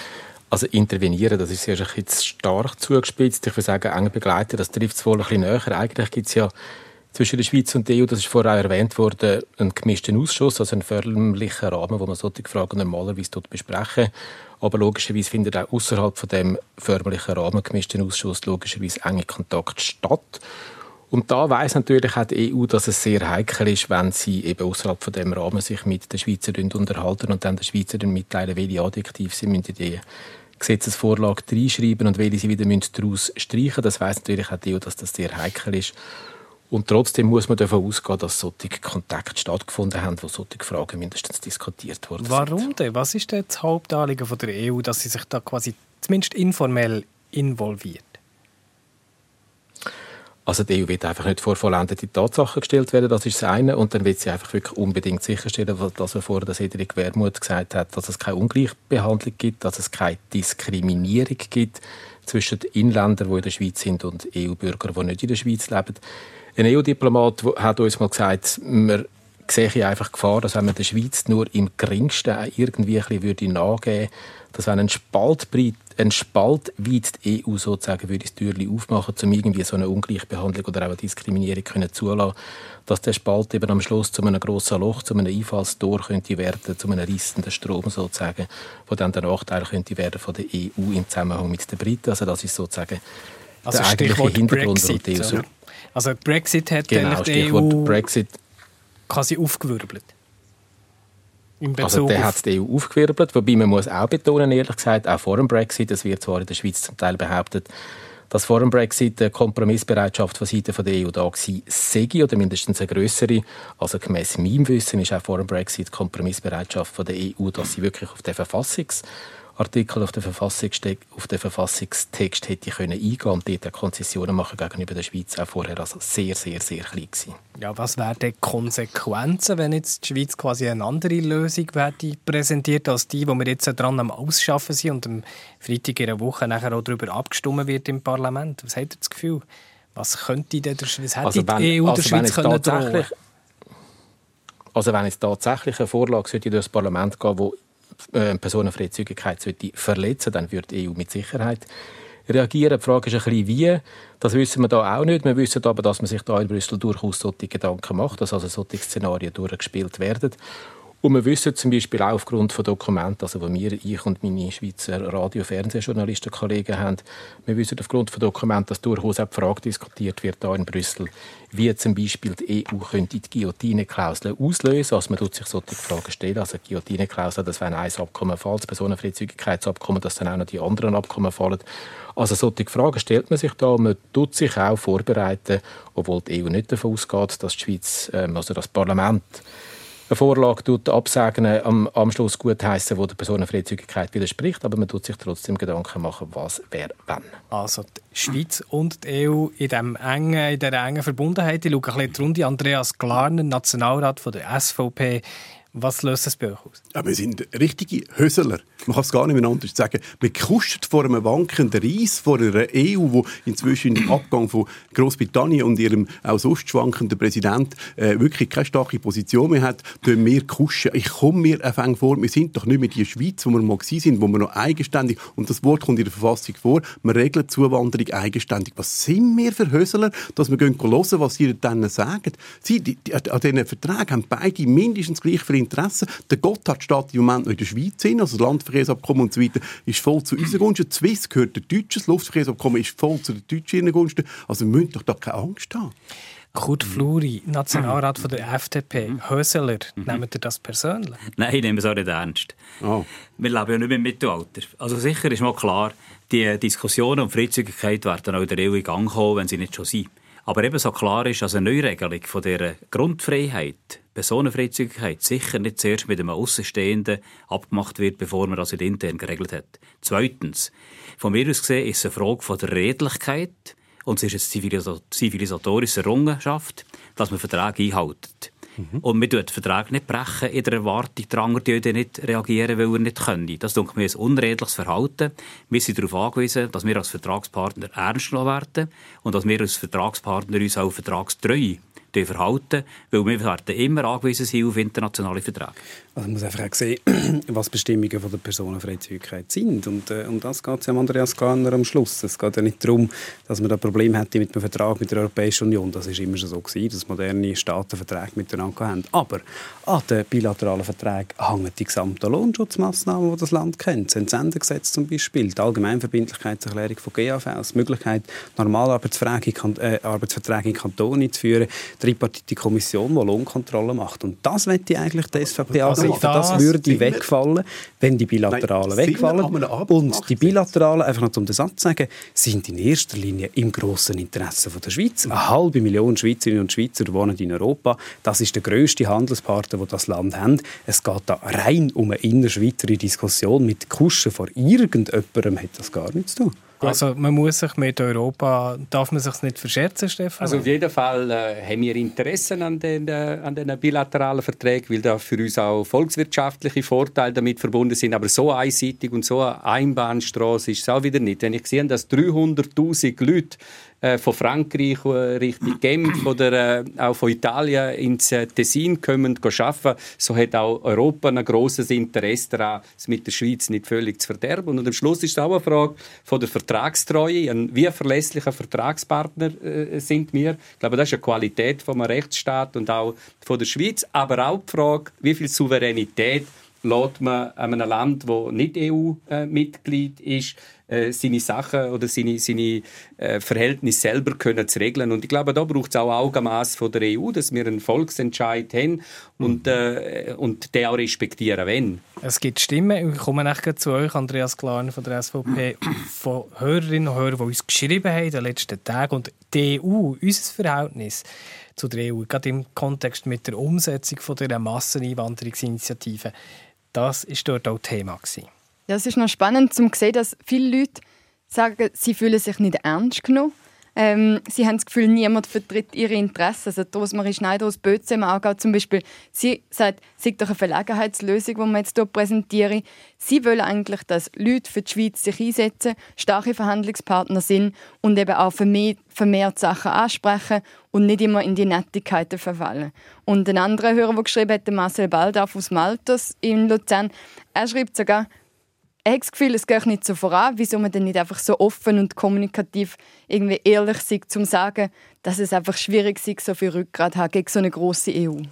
Also intervenieren, das ist sehr ein bisschen stark zugespitzt. Ich würde sagen, eng begleiten, das trifft es wohl ein bisschen näher. Eigentlich gibt es ja zwischen der Schweiz und der E U, das ist vorher auch erwähnt worden, einen gemischten Ausschuss, also einen förderlichen Rahmen, wo man solche Fragen normalerweise dort besprechen. Aber logischerweise findet auch außerhalb von dem förderlichen Rahmen gemischten Ausschuss logischerweise enge Kontakt statt. Und da weiss natürlich auch die E U, dass es sehr heikel ist, wenn sie eben außerhalb von dem Rahmen sich mit den Schweizern unterhalten und dann den Schweizern mitteilen, welche Adjektive sie in die Gesetzesvorlage reinschreiben und welche sie wieder daraus streichen müssen. Das weiss natürlich auch die E U, dass das sehr heikel ist. Und trotzdem muss man davon ausgehen, dass solche Kontakte stattgefunden haben, wo solche Fragen mindestens diskutiert wurden. Warum denn? Was ist denn das Hauptanliegen von der E U, dass sie sich da quasi zumindest informell involviert? Also die E U wird einfach nicht vor vollendete Tatsachen gestellt werden, das ist das eine. Und dann wird sie einfach wirklich unbedingt sicherstellen, dass wir vorher das Cedric Wermuth gesagt hat, dass es keine Ungleichbehandlung gibt, dass es keine Diskriminierung gibt zwischen den Inländern, die in der Schweiz sind, und E U-Bürgern, die nicht in der Schweiz leben. Ein E U-Diplomat hat uns mal gesagt, man sehe einfach Gefahr, dass wenn man der Schweiz nur im Geringsten irgendwie ein bisschen nachgeben würde, dass wenn ein Spalt, ein Spalt weit die E U sozusagen würde das Türchen aufmachen, um irgendwie so eine Ungleichbehandlung oder auch eine Diskriminierung können zulassen, dass der Spalt eben am Schluss zu einem grossen Loch, zu einem Einfallstor könnte werden, zu einem rissenden Strom sozusagen, wo dann der Nachteil könnte werden von der E U im Zusammenhang mit den Briten. Also das ist sozusagen also der eigentliche Hintergrund, Brexit, der die E U so. Also Brexit hat genau, die E U Brexit quasi aufgewirbelt. Also der hat die E U aufgewirbelt, wobei man muss auch betonen, ehrlich gesagt, auch vor dem Brexit, es wird zwar in der Schweiz zum Teil behauptet, dass vor dem Brexit eine Kompromissbereitschaft von Seiten der E U da war, sei, oder mindestens eine grössere. Also gemäss meinem Wissen ist auch vor dem Brexit die Kompromissbereitschaft von der E U, dass sie wirklich auf den Verfassungsartikel, auf den Verfassungstext, auf den Verfassungstext hätte können eingehen und dort Konzessionen machen gegenüber der Schweiz auch vorher also sehr, sehr, sehr klein gewesen. Ja, was wären die Konsequenzen, wenn jetzt die Schweiz quasi eine andere Lösung hätte präsentiert als die, die wir jetzt dran am Ausschaffen sind und am Freitag in einer Woche nachher auch darüber abgestimmt wird im Parlament? Was hat ihr das Gefühl? Was könnte denn der Schweiz, hätte also wenn, die E U also der Schweiz können drohen? Also wenn es tatsächlich eine Vorlage sollte durch das Parlament gehen, wo Personenfreizügigkeit sollte verletzen, dann würde die E U mit Sicherheit reagieren. Die Frage ist ein bisschen, wie. Das wissen wir da auch nicht. Wir wissen aber, dass man sich da in Brüssel durchaus solche Gedanken macht, dass also solche Szenarien durchgespielt werden. Und wir wissen zum Beispiel auch aufgrund von Dokumenten, also wo wir, ich und meine Schweizer Radio- und Fernsehjournalisten-Kollegen haben, wir wissen aufgrund von Dokumenten, dass durchaus auch die Frage diskutiert wird hier in Brüssel, wie zum Beispiel die E U könnte die Guillotine-Klausel auslösen. Also man tut sich solche Fragen stellen. Also die Guillotine-Klausel, das wenn ein Abkommen fällt, das Personenfreizügigkeitsabkommen, dass dann auch noch die anderen Abkommen fallen. Also solche Fragen stellt man sich da. Man tut sich auch vorbereiten, obwohl die E U nicht davon ausgeht, dass die Schweiz, ähm, also das Parlament, eine Vorlage tut absegnen, am, am Schluss gutheissen, wo der Personenfreizügigkeit widerspricht, aber man tut sich trotzdem Gedanken machen, was wäre wenn. Also die Schweiz und die E U in, dem engen, in dieser engen Verbundenheit. Ich schaue ein bisschen die Runde. Andreas Glarner, Nationalrat von der S V P. Was löst das bei euch aus? Ja, wir sind richtige Hösler. Man kann es gar nicht mehr anders sagen. Wir kuschen vor einem wankenden Reis, vor einer E U, die inzwischen im Abgang von Großbritannien und ihrem auch sonst schwankenden Präsident äh, wirklich keine starke Position mehr hat, tun wir kuschen. Ich komme mir einfach vor, wir sind doch nicht mehr die Schweiz, wo wir mal gewesen sind, wo wir noch eigenständig, und das Wort kommt in der Verfassung vor, wir regeln Zuwanderung eigenständig. Was sind wir für Hösler, dass wir gehen hören, was sie dann sagen? Sie, die, die, an diesen Verträgen haben beide mindestens gleich viel Interesse. Der Gotthard steht im Moment noch in der Schweiz hin, also das Landverkehrsabkommen und so weiter ist voll zu unseren Gunsten. Die Swiss gehört der Deutschen, das Luftverkehrsabkommen ist voll zu den Deutschen Gunsten. Also wir müssen doch da keine Angst haben. Kurt Fluri, Nationalrat von der F D P, Hösler, mhm. nehmt ihr das persönlich? Nein, ich nehme es auch nicht ernst. Oh. Wir leben ja nicht mehr im Mittelalter. Also sicher ist mal klar, die Diskussionen um Freizügigkeit werden auch in der E U in Gang kommen, wenn sie nicht schon sind. Aber ebenso klar ist, dass eine Neuregelung von dieser Grundfreiheit, Personenfreizügigkeit, sicher nicht zuerst mit einem Aussenstehenden abgemacht wird, bevor man das intern geregelt hat. Zweitens, von mir aus gesehen ist es eine Frage von der Redlichkeit und es ist eine zivilisatorische Errungenschaft, dass man Verträge einhält. Mhm. Und wir dürfen die Verträge nicht brechen in der Erwartung, der andere würde nicht reagieren, weil er nicht können. Das ist mir ein unredliches Verhalten. Wir sind darauf angewiesen, dass wir als Vertragspartner ernst genommen werden und dass wir als Vertragspartner uns auch vertragstreu verhalten, weil wir werden immer angewiesen sein auf internationale Verträge. Also man muss einfach auch sehen, was Bestimmungen von der Personenfreizügigkeit sind. Und äh, um das geht es ja Andreas Glarner am Schluss. Es geht ja nicht darum, dass man ein Problem hätte mit dem Vertrag mit der Europäischen Union. Das war immer schon so gewesen, dass moderne Staaten Verträge miteinander haben. Aber an den bilateralen Verträgen hängen die gesamten Lohnschutzmaßnahmen, die das Land kennt. Das Entsendegesetz zum Beispiel, die Allgemeinverbindlichkeitserklärung von G A V, die Möglichkeit, Normalarbeitsverträge äh, Arbeitsverträge in Kantonen einzuführen, die tripartite Kommission, die Lohnkontrolle macht. Und das möchte ich eigentlich die S V P also Das, das würde wegfallen, wenn die Bilateralen Nein, wegfallen. Und die Bilateralen, einfach noch um den Satz zu sagen, sind in erster Linie im grossen Interesse von der Schweiz. Eine halbe Million Schweizerinnen und Schweizer wohnen in Europa. Das ist der grösste Handelspartner, den das Land hat. Es geht da rein um eine innerschweizerische Diskussion. Mit Kuschen von irgendjemandem hat das gar nichts zu tun. Also man muss sich mit Europa, darf man sich nicht verscherzen, Stefan? Also auf jeden Fall äh, haben wir Interessen an den, äh, an den bilateralen Verträgen, weil da für uns auch volkswirtschaftliche Vorteile damit verbunden sind. Aber so einseitig und so eine Einbahnstraße ist es auch wieder nicht. Wenn ich sehe, dass dreihunderttausend Leute äh, von Frankreich äh, Richtung Genf oder äh, auch von Italien ins äh, Tessin kommen, arbeiten, so hat auch Europa ein grosses Interesse daran, es mit der Schweiz nicht völlig zu verderben. Und am Schluss ist es auch eine Frage von der Vertragstreue. Ein wie verlässlicher Vertragspartner äh, sind wir. Ich glaube, das ist eine Qualität von einem Rechtsstaat und auch von der Schweiz. Aber auch die Frage, wie viel Souveränität lässt man einem Land, das nicht E U-Mitglied ist, äh, seine Sachen oder seine, seine äh, Verhältnisse selber können zu regeln. Und ich glaube, da braucht es auch Augenmaß von der E U, dass wir einen Volksentscheid haben und, äh, und den auch respektieren wollen. Es gibt Stimmen, ich komme nachher zu euch, Andreas Glarner von der S V P, von Hörerinnen und Hörern, die uns geschrieben haben in den letzten Tagen. Und die E U, unser Verhältnis zu der E U, gerade im Kontext mit der Umsetzung von dieser Masseneinwanderungsinitiative, das war dort auch Thema gewesen. Ja, es ist noch spannend zu sehen, dass viele Leute sagen, sie fühlen sich nicht ernst genommen. Ähm, sie haben das Gefühl, niemand vertritt ihre Interessen. Also Rosmarie Schneider aus Bözen im Aargau zum Beispiel, sie sagt, es sei doch eine Verlegenheitslösung, die wir jetzt hier präsentieren. Sie wollen eigentlich, dass Leute für die Schweiz sich einsetzen, starke Verhandlungspartner sind und eben auch vermehrt, vermehrt Sachen ansprechen und nicht immer in die Nettigkeiten verfallen. Und ein anderer Hörer, der geschrieben hat, Marcel Baldauf aus Maltos in Luzern, er schreibt sogar, er hat das Gefühl, es geht nicht so voran, wieso man denn nicht einfach so offen und kommunikativ irgendwie ehrlich ist, um zu sagen, dass es einfach schwierig ist, so viel Rückgrat haben gegen so eine grosse E U.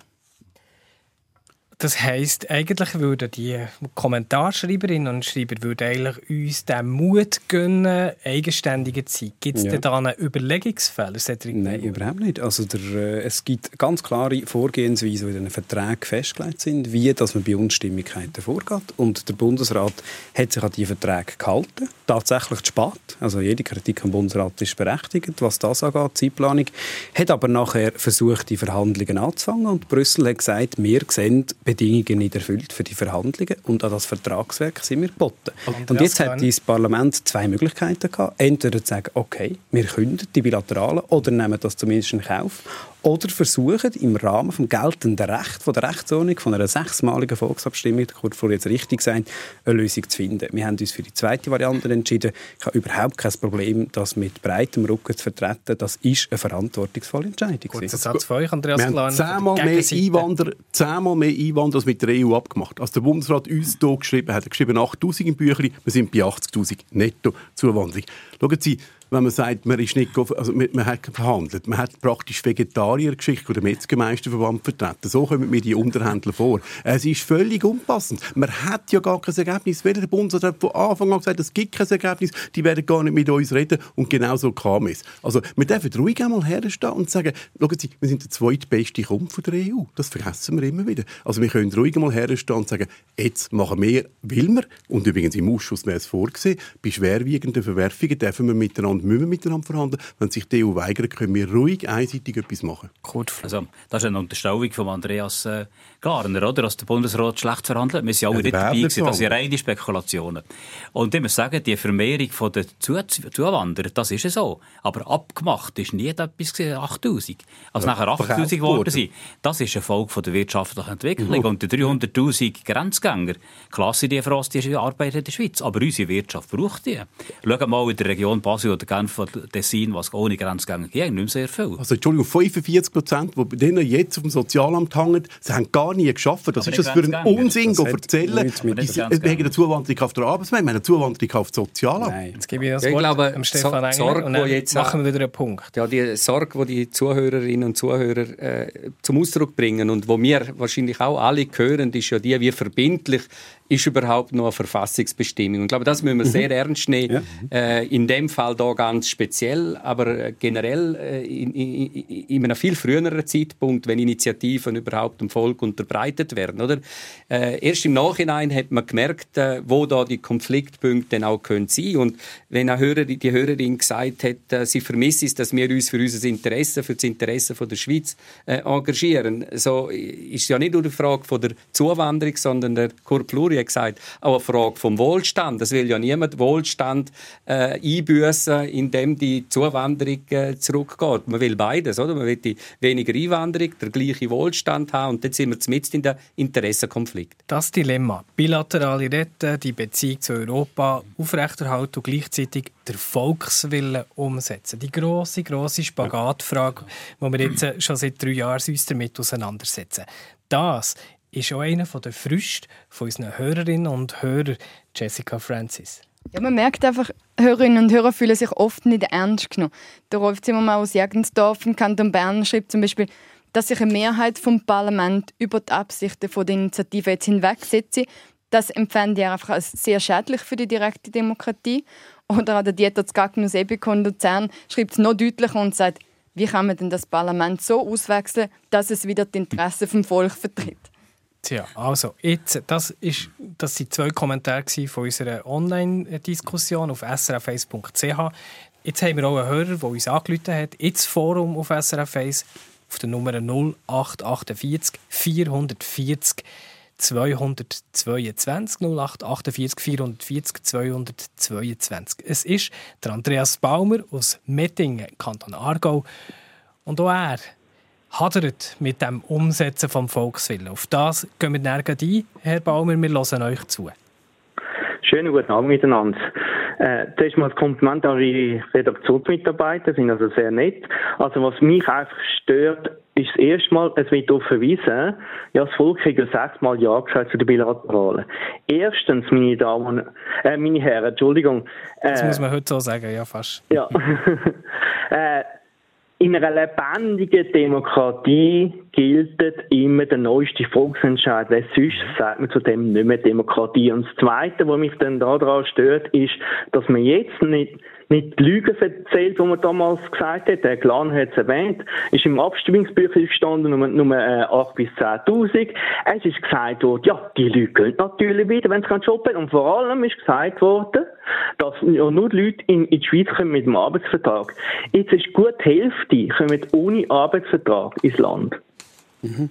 Das heisst, eigentlich würden die Kommentarschreiberinnen und Schreiber würden eigentlich uns den Mut gönnen, eigenständiger zu sein. Gibt es ja. denn da einen Überlegungsfehler? Nein, überhaupt nicht. Also der, äh, es gibt ganz klare Vorgehensweisen, die in den Verträgen festgelegt sind, wie dass man bei Unstimmigkeiten vorgeht. Und der Bundesrat hat sich an diese Verträge gehalten. Tatsächlich zu spät. Also jede Kritik am Bundesrat ist berechtigt, was das angeht, die Zeitplanung. Hat aber nachher versucht, die Verhandlungen anzufangen. Und Brüssel hat gesagt, wir sehen Bedingungen nicht erfüllt für die Verhandlungen und an das Vertragswerk sind wir geboten. Und, und jetzt hat das Parlament zwei Möglichkeiten gehabt. Entweder zu sagen, okay, wir künden die Bilateralen oder nehmen das zumindest in Kauf. Oder versuchen, im Rahmen des geltenden Rechts, von der Rechtsordnung, von einer sechsmaligen Volksabstimmung, kurz vor jetzt richtig sein, eine Lösung zu finden. Wir haben uns für die zweite Variante entschieden. Ich habe überhaupt kein Problem, das mit breitem Rücken zu vertreten. Das ist eine verantwortungsvolle Entscheidung. Kurzer Satz von euch, Andreas Wir Glarner. haben zehnmal mehr Einwanderer, zehnmal mehr Einwanderer als mit der E U abgemacht. Als der Bundesrat uns hier geschrieben hat, er geschrieben achttausend im Büchlein, wir sind bei achtzigtausend netto Zuwanderung. Schauen Sie, wenn man sagt, man, ist nicht, also man, man hat verhandelt, man hat praktisch Vegetariergeschichte oder Metzgermeisterverband vertreten. So kommen mir die Unterhändler vor. Es ist völlig unpassend. Man hat ja gar kein Ergebnis. Weder der Bundesrat hat von Anfang an gesagt, es gibt kein Ergebnis, die werden gar nicht mit uns reden und genau so kam es. Also wir dürfen ruhig einmal herstehen und sagen, schauen Sie, wir sind der zweitbeste Kumpel der E U. Das vergessen wir immer wieder. Also wir können ruhig einmal herstehen und sagen, jetzt machen wir, will wir, und übrigens im Ausschuss wäre es vorgesehen, bei schwerwiegenden Verwerfungen dürfen wir miteinander müssen wir miteinander verhandeln. Wenn sich die E U weigert, können wir ruhig einseitig etwas machen. Gut, also, das ist eine Unterstellung von Andreas äh, Glarner, oder? Dass der Bundesrat schlecht verhandelt. Wir sind alle ja, nicht dabei gewesen. Das sind reine Spekulationen. Und ich muss sagen, die Vermehrung der Zuwanderer, das ist so. Aber abgemacht ist nie etwas achttausend. Also ja, nachher achttausend geworden sind. Das ist eine Folge von der wirtschaftlichen Entwicklung. Mhm. Und die dreihunderttausend Grenzgänger, klasse die für uns, die arbeiten in der Schweiz. Aber unsere Wirtschaft braucht die. Schaut mal in der Region Basel oder oder Genf oder Tessin, was ohne Grenzgänge ging, nicht mehr sehr viel. Also Entschuldigung, fünfundvierzig Prozent, die bei denen jetzt auf dem Sozialamt hängen, sie haben gar nie geschafft. Das aber ist das für einen Unsinn, zu erzählen. Wir haben eine Zuwanderung auf der Arbeitsmarkt, wir haben eine Zuwanderung auf das Sozialamt. Nein. Jetzt gebe ich das ja, Wort ich glaube, dem Stefan so, Engler Sorge, und dann jetzt machen wir wieder einen Punkt. Ja, die Sorge, die die Zuhörerinnen und Zuhörer äh, zum Ausdruck bringen und wo wir wahrscheinlich auch alle hören, ist ja die, wie verbindlich ist überhaupt noch eine Verfassungsbestimmung. Und ich glaube, das müssen wir mhm. sehr ernst nehmen. Ja. Äh, in dem Fall da ganz speziell, aber generell äh, in, in, in einem viel früheren Zeitpunkt, wenn Initiativen überhaupt dem Volk unterbreitet werden. Oder? Äh, erst im Nachhinein hat man gemerkt, äh, wo da die Konfliktpunkte auch können sein. Und wenn eine Hörerin, die Hörerin gesagt hat, äh, sie vermisst es, dass wir uns für unser Interesse, für das Interesse von der Schweiz äh, engagieren, so ist ja nicht nur die Frage von der Zuwanderung, sondern der Kurt Fluri hat gesagt, auch eine Frage vom Wohlstand. Das will ja niemand Wohlstand äh, einbüßen, indem die Zuwanderung äh, zurückgeht. Man will beides, oder? Man will die weniger Einwanderung, der gleiche Wohlstand haben und jetzt sind wir mitten in den Interessenkonflikt. Das Dilemma, bilaterale Retten, die Beziehung zu Europa aufrechterhalten und gleichzeitig den Volkswillen umsetzen. Die grosse, grosse Spagatfrage, die wir jetzt schon seit drei Jahren uns damit auseinandersetzen. Das ist auch einer der Früchte von unseren Hörerinnen und Hörern, Jessica Francis. Ja, man merkt einfach, Hörerinnen und Hörer fühlen sich oft nicht ernst genommen. Der Rolf Zimmermann aus Jagensdorf im Kanton Bern schreibt zum Beispiel, dass sich eine Mehrheit vom Parlament über die Absichten der Initiative jetzt hinwegsetzt. Das empfände ich einfach als sehr schädlich für die direkte Demokratie. Oder auch der Dieter Zgaggen aus Ebikon Luzern schreibt es noch deutlicher und sagt, wie kann man denn das Parlament so auswechseln, dass es wieder die Interessen vom Volk vertritt? Tja, also, jetzt, das, ist, das waren zwei Kommentare von unserer Online-Diskussion auf s r f eins punkt c h. Jetzt haben wir auch einen Hörer, der uns angerufen hat, ins Forum auf S R F eins auf der Nummer null acht achtundvierzig vierhundertvierzig zweihundertzweiundzwanzig null acht achtundvierzig vierhundertvierzig zweihundertzweiundzwanzig. Es ist der Andreas Baumer aus Mettingen, Kanton Aargau. Und auch er hadert mit dem Umsetzen des Volkswillen. Auf das gehen wir näher ein. Herr Baumer, wir hören euch zu. Schönen guten Abend miteinander. Äh, zuerst mal ein Kompliment an Ihre Redaktionsmitarbeiter, sind also sehr nett. Also was mich einfach stört, ist das erste Mal, es wird darauf verwiesen, ja, das Volk hat ja sechsmal Ja gesagt zu den Bilateralen. Erstens, meine Damen, äh, meine Herren, Entschuldigung. Äh, das muss man heute so sagen, ja, fast. Ja. äh, In einer lebendigen Demokratie gilt immer der neueste Volksentscheid. Weil sonst sagt man zu dem nicht mehr Demokratie. Und das Zweite, was mich dann daran stört, ist, dass man jetzt nicht, nicht die Lügen erzählt, die man damals gesagt hat. Der Glan hat es erwähnt. Ist im Abstimmungsbüchlein gestanden, Nummer, Nummer äh, acht bis zehntausend. Es ist gesagt worden, ja, die Leute gehen natürlich wieder, wenn sie keinen Job haben. Und vor allem ist gesagt worden, dass ja, nur die Leute in, in die Schweiz kommen mit dem Arbeitsvertrag. Jetzt ist gut die Hälfte kommen ohne Arbeitsvertrag ins Land. Mhm.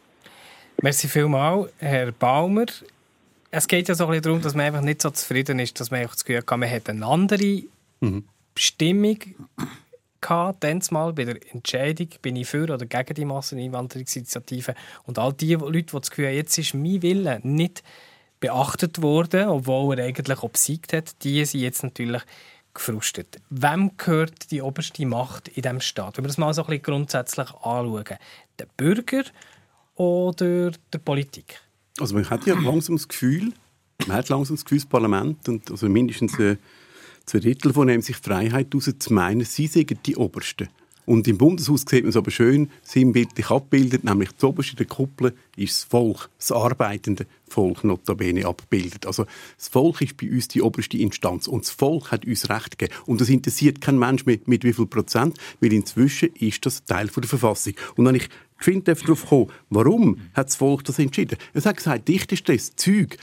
Merci vielmals, Herr Baumer. Es geht ja so ein bisschen darum, dass man einfach nicht so zufrieden ist, dass man das Gefühl hat, man hat eine andere mhm. Stimmung gehabt, dann mal bei der Entscheidung, bin ich für oder gegen die Masseneinwanderungsinitiative. Und all die Leute, die das Gefühl haben, jetzt ist mein Wille nicht beachtet worden, obwohl er eigentlich obsiegt hat, die sind jetzt natürlich gefrustet. Wem gehört die oberste Macht in diesem Staat? Wenn wir das mal so ein bisschen grundsätzlich anschauen. Der Bürger oder der Politik? Also man hat ja langsam das Gefühl, man hat langsam das Gefühl, das Parlament und also mindestens äh, zwei Drittel von nehmen sich Freiheit heraus, zu meinen, sie seien die Obersten. Und im Bundeshaus sieht man es aber schön sinnbildlich abbildet, nämlich das oberste der Kuppel ist das Volk, das arbeitende Volk notabene abbildet. Also das Volk ist bei uns die oberste Instanz und das Volk hat uns Recht gegeben. Und das interessiert kein Mensch mit, mit wie viel Prozent, weil inzwischen ist das Teil von der Verfassung. Und wenn ich geschwind darauf komme, warum hat das Volk das entschieden? Es hat gesagt, Dichterstress, Zeug,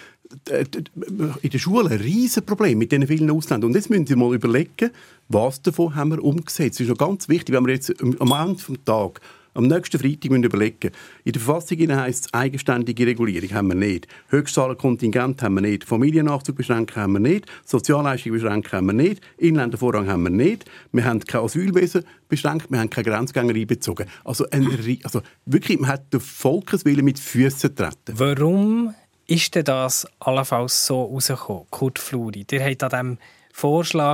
in der Schule ein riesen Problem mit diesen vielen Ausländern. Und jetzt müssen Sie mal überlegen, was davon haben wir umgesetzt. Das ist noch ganz wichtig, wenn wir jetzt am Ende des Tages, am nächsten Freitag müssen überlegen, in der Verfassung heisst es, eigenständige Regulierung haben wir nicht, Höchstzahlenkontingent haben wir nicht, Familiennachzug beschränken haben wir nicht, Sozialleistungen beschränken haben wir nicht, Inländervorrang haben wir nicht, wir haben kein Asylwesen beschränkt, wir haben keine Grenzgänger einbezogen. Also, ein, also wirklich, man hat den Volkswillen mit Füßen getreten. Warum ist denn das allenfalls so rausgekommen, Kurt Fluri? Ihr habt an diesem Vorschlag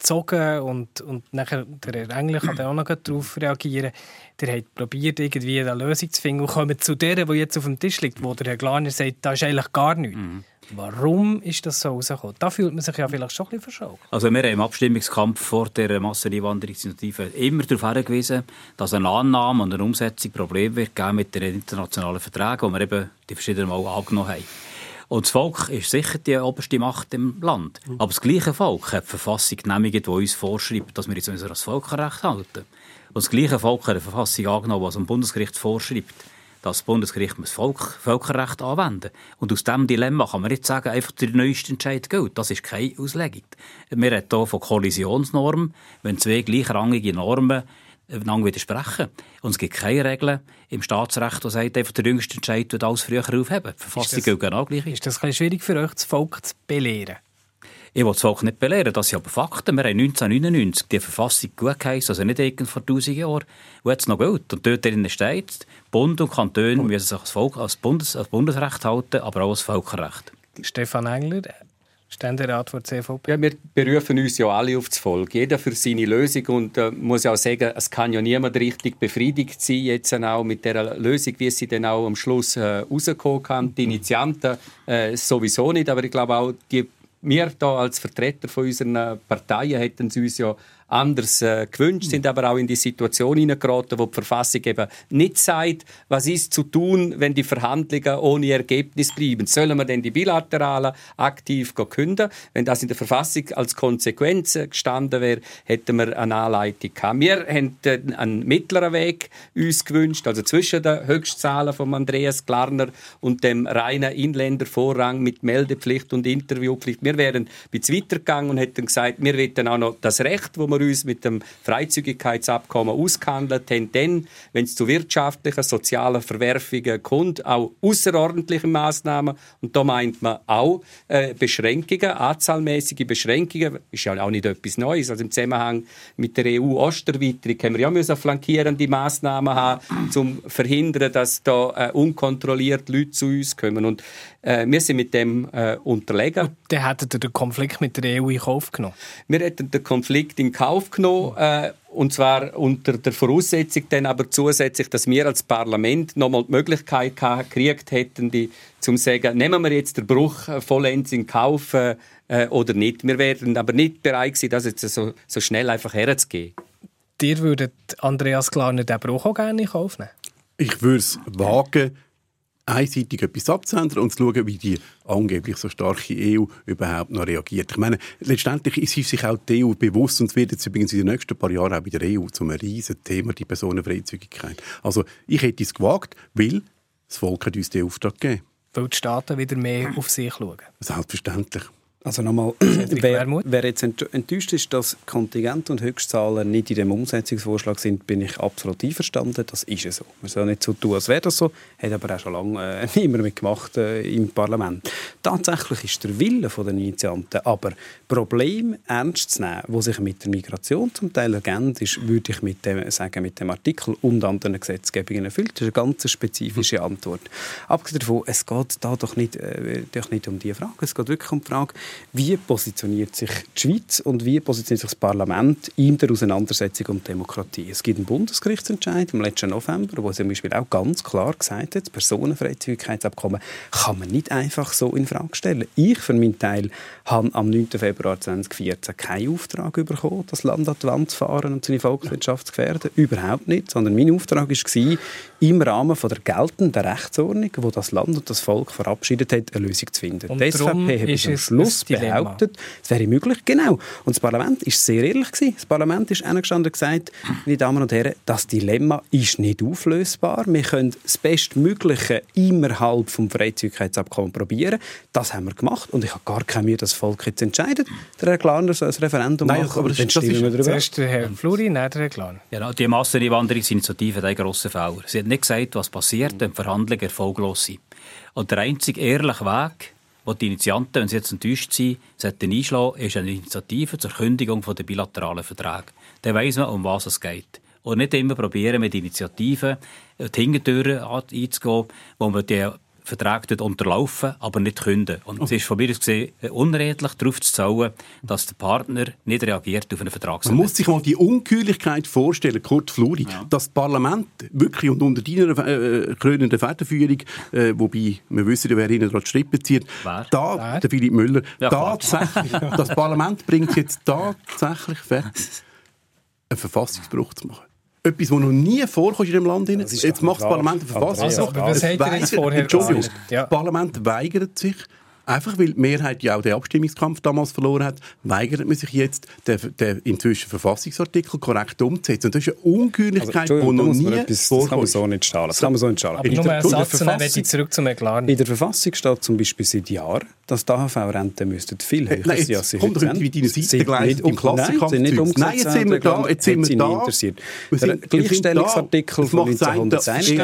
gezogen und, und nachher der Herr Engler kann dann auch noch darauf reagieren. Der hat probiert, irgendwie eine Lösung zu finden und kommen zu der, die jetzt auf dem Tisch liegt, wo der Herr Glarner sagt, da ist eigentlich gar nichts. Mhm. Warum ist das so rausgekommen? Da fühlt man sich ja vielleicht schon ein bisschen verschaut. Also wir haben im Abstimmungskampf vor der Masseneinwanderungsinitiative immer darauf hingewiesen, dass eine Annahme und eine Umsetzung Probleme wird geben mit den internationalen Verträgen, die wir eben die verschiedenen Mal angenommen haben. Und das Volk ist sicher die oberste Macht im Land. Mhm. Aber das gleiche Volk hat die Verfassung genehmigt, die uns vorschreibt, dass wir jetzt unser Völkerrecht halten. Und das gleiche Volk hat eine Verfassung angenommen, was dem Bundesgericht vorschreibt, dass das Bundesgericht das Volk, Völkerrecht anwenden muss. Und aus diesem Dilemma kann man nicht sagen, einfach der neueste Entscheid gilt. Das ist keine Auslegung. Wir reden hier von Kollisionsnormen, wenn zwei gleichrangige Normen einander widersprechen. Und es gibt keine Regeln im Staatsrecht, die sagt, einfach der jüngste Entscheid wird alles früher aufheben. Die Verfassung gilt genau gleich. Ist das ein bisschen schwierig für euch, das Volk zu belehren? Ich will das Volk nicht belehren, das sind aber Fakten. Wir haben neunzehnhundertneunundneunzig die Verfassung gut geheissen, also nicht irgend vor tausend Jahren, die jetzt noch gilt. Und dort drin steht, Bund und Kantone müssen sich als, Volk, als, Bundes, als Bundesrecht halten, aber auch als Völkerrecht. Stefan Engler, Ständerat für die C V P. Ja, wir berufen uns ja alle auf das Volk, jeder für seine Lösung. Und äh, muss ja auch sagen, es kann ja niemand richtig befriedigt sein, jetzt auch mit der Lösung, wie sie dann auch am Schluss äh, rausgekommen kann. Die Initianten äh, sowieso nicht, aber ich glaube auch, die wir da als Vertreter von unseren Parteien hätten es uns ja anders äh, gewünscht, sind aber auch in die Situation hineingeraten, wo die Verfassung eben nicht sagt, was ist zu tun, wenn die Verhandlungen ohne Ergebnis bleiben. Sollen wir denn die bilateralen aktiv künden? Wenn das in der Verfassung als Konsequenz gestanden wäre, hätten wir eine Anleitung gehabt. Wir haben äh, einen mittleren Weg uns gewünscht, also zwischen den Höchstzahlen von Andreas Glarner und dem reinen Inländervorrang mit Meldepflicht und Interviewpflicht. Wir wären ein bisschen weitergegangen und hätten gesagt, wir wollen auch noch das Recht, wo wir uns mit dem Freizügigkeitsabkommen ausgehandelt haben, dann, wenn es zu wirtschaftlichen, sozialen Verwerfungen kommt, auch außerordentliche Massnahmen. Und da meint man auch äh, Beschränkungen, anzahlmäßige Beschränkungen. Ist ja auch nicht etwas Neues. Also im Zusammenhang mit der E U-Osterweiterung haben wir ja müssen flankierende Massnahmen haben, um zu verhindern, dass da äh, unkontrolliert Leute zu uns kommen. Und äh, wir sind mit dem äh, unterlegen. Und dann hättet ihr den Konflikt mit der E U in Kauf genommen? Wir hätten den Konflikt in Kauf genommen, äh, und zwar unter der Voraussetzung dann aber zusätzlich, dass wir als Parlament nochmal die Möglichkeit gekriegt hätten, die, zum zu sagen, nehmen wir jetzt den Bruch äh, vollends in Kauf äh, oder nicht. Wir wären aber nicht bereit gewesen, das jetzt so, so schnell einfach herzugeben. Dir würdet Andreas Glarner den Bruch auch gerne in Kauf nehmen? Ich würde es wagen, einseitig etwas abzuändern und zu schauen, wie die angeblich so starke E U überhaupt noch reagiert. Ich meine, letztendlich ist sich auch die E U bewusst, und es wird jetzt übrigens in den nächsten paar Jahren auch bei der E U zum riesen Thema, die Personenfreizügigkeit. Also ich hätte es gewagt, weil das Volk hat uns den Auftrag gegeben. Weil die Staaten wieder mehr auf sich schauen? Selbstverständlich. Also nochmal, wer, wer jetzt enttäuscht ist, dass Kontingent und Höchstzahlen nicht in dem Umsetzungsvorschlag sind, bin ich absolut einverstanden. Das ist es so. Man soll nicht so tun, als wäre das so. Hat aber auch schon lange äh, niemand mitgemacht äh, im Parlament. Tatsächlich ist der Wille der Initianten, aber Probleme ernst zu nehmen, die sich mit der Migration zum Teil ergeben, ist, würde ich mit dem, sagen, mit dem Artikel und anderen Gesetzgebungen erfüllt. Das ist eine ganz spezifische Antwort. Abgesehen davon, es geht da doch nicht, äh, doch nicht um diese Frage. Es geht wirklich um die Frage, wie positioniert sich die Schweiz und wie positioniert sich das Parlament in der Auseinandersetzung um Demokratie? Es gibt einen Bundesgerichtsentscheid im letzten November, wo zum Beispiel auch ganz klar gesagt hat, das Personenfreizügigkeitsabkommen kann man nicht einfach so in Frage stellen. Ich für meinen Teil habe am neunten Februar zweitausendvierzehn keinen Auftrag bekommen, das Land an die Wand zu fahren und seine Volkswirtschaft zu gefährden. Überhaupt nicht. Sondern mein Auftrag war, im Rahmen von der geltenden Rechtsordnung, die das Land und das Volk verabschiedet hat, eine Lösung zu finden. Und die S V P hat bis am Schluss behauptet, es wäre möglich. Genau. Und das Parlament war sehr ehrlich gewesen. Das Parlament ist hingestanden und gesagt, meine Damen und Herren, das Dilemma ist nicht auflösbar. Wir können das Bestmögliche innerhalb des Freizügigkeitsabkommens probieren. Das haben wir gemacht. Und ich habe gar keine Mühe, das Volk jetzt entscheidet. Der Herr Glarner soll ein Referendum Nein, machen. Aber das dann stimmen wir darüber. Zuerst der Herr Fluri, dann der Herr Glarner. Genau, die Masseneinwanderungsinitiative hat einen grossen Fehler. Sie hat nicht gesagt, was passiert, wenn Verhandlungen erfolglos sind. Und der einzige ehrliche Weg, wo die Initianten, wenn sie jetzt enttäuscht sind, sollten einschlagen, ist eine Initiative zur Kündigung der bilateralen Verträge. Dann weiss man, um was es geht. Und nicht immer probieren, mit Initiativen die Hintertüren einzugehen, wo man die Verträge dort unterlaufen, aber nicht künden. Und es ist von mir aus gesehen unredlich, darauf zu zahlen, dass der Partner nicht reagiert auf einen Vertrag. Man muss sich mal die Ungeheuerlichkeit vorstellen, Kurt Fluri, ja. dass das Parlament wirklich und unter deiner äh, krönenden Federführung, äh, wobei wir wissen, wer ihnen gerade Strippen zieht, wer? da, wer? der Philipp Müller, ja, tatsächlich, das Parlament bringt es jetzt tatsächlich fertig, einen Verfassungsbruch zu machen. Etwas, das noch nie vorkommt in diesem Land. Jetzt macht das Parlament eine Verfassungsbruch. Also, was hat er jetzt vorher gesagt? Ja. Das Parlament weigert sich, einfach weil die Mehrheit ja auch den Abstimmungskampf damals verloren hat, weigert man sich jetzt, den, den inzwischen Verfassungsartikel korrekt umzusetzen. Und das ist eine Ungeheuerlichkeit, also, die noch nie etwas, vorkommt. Das kann man so nicht stahlen. Das kann man so nicht stahlen. Aber nur einen Satz, und dann möchte ich zurück zum Erklären. In der Verfassung steht zum Beispiel seit Jahren, dass die A H V-Renten müssten viel höher sein, als sie heute sind. Kommt doch deine Seite gleich im Klassenkampf. Nein, nicht umgesetzt. Nein, jetzt sind wir da. Jetzt sind wir da. Interessiert. Der Gleichstellungsartikel von neunzehnhundertsechzig,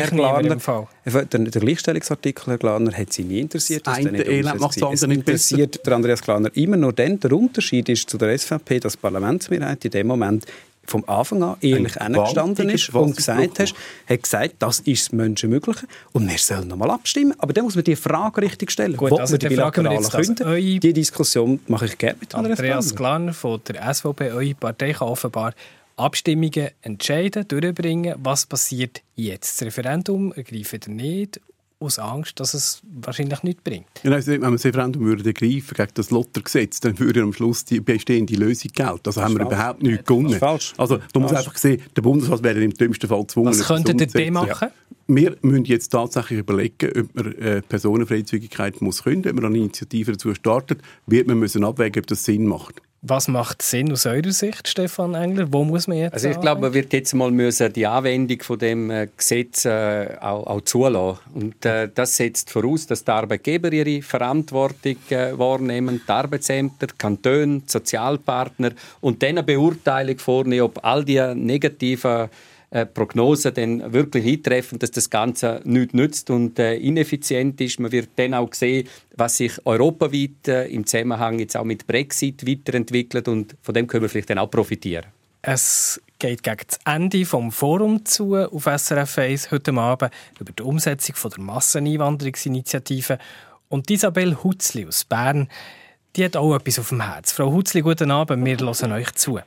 Herr der Gleichstellungsartikel, Herr Glarner, hat Sie nie interessiert. Das eine Elend macht das andere nicht besser. Interessiert der Andreas Glarner immer nur dann. Der Unterschied ist zu der S V P, dass die Parlamentsmehrheit in dem Moment vom Anfang an ehrlich angestanden ist und gesagt hast, hat gesagt, das ist das Menschenmögliche und wir sollen noch mal abstimmen. Aber dann muss man die Frage richtig stellen. Gut, also die bilateralen Kunden? Die Diskussion mache ich gerne mit Andreas, Andreas Glarner von der S V P. Eure Partei kann offenbar Abstimmungen entscheiden, durchbringen. Was passiert jetzt? Das Referendum ergreift ihr nicht, aus Angst, dass es wahrscheinlich nichts bringt. Ja, also, wenn wir das Referendum würden ergreifen gegen das Lottergesetz, dann würde am Schluss die bestehende Lösung gelten. Also haben wir falsch. überhaupt nichts gewonnen. Falsch. Also man muss einfach sehen, der Bundesrat wäre im dümmsten Fall gezwungen. Was könntet ihr denn machen? Ja. Wir müssen jetzt tatsächlich überlegen, ob man äh, Personenfreizügigkeit muss künden, ob man eine Initiative dazu startet, wird man müssen abwägen, ob das Sinn macht. Was macht Sinn aus eurer Sicht, Stefan Engler? Wo muss man jetzt Also ich glaube, man wird jetzt mal müssen die Anwendung von dem äh, Gesetz äh, auch, auch zulassen. Und äh, das setzt voraus, dass die Arbeitgeber ihre Verantwortung äh, wahrnehmen, die Arbeitsämter, die Kantone, die Sozialpartner und dann eine Beurteilung vornehmen, ob all die negativen Äh, Prognosen dann wirklich eintreffen, dass das Ganze nichts nützt und äh, ineffizient ist. Man wird dann auch sehen, was sich europaweit äh, im Zusammenhang jetzt auch mit Brexit weiterentwickelt und von dem können wir vielleicht dann auch profitieren. Es geht gegen das Ende vom Forum zu auf S R F eins heute Abend über die Umsetzung von der Masseneinwanderungsinitiative. Und Isabel Hutzli aus Bern, die hat auch etwas auf dem Herz. Frau Hutzli, guten Abend, wir hören euch zu.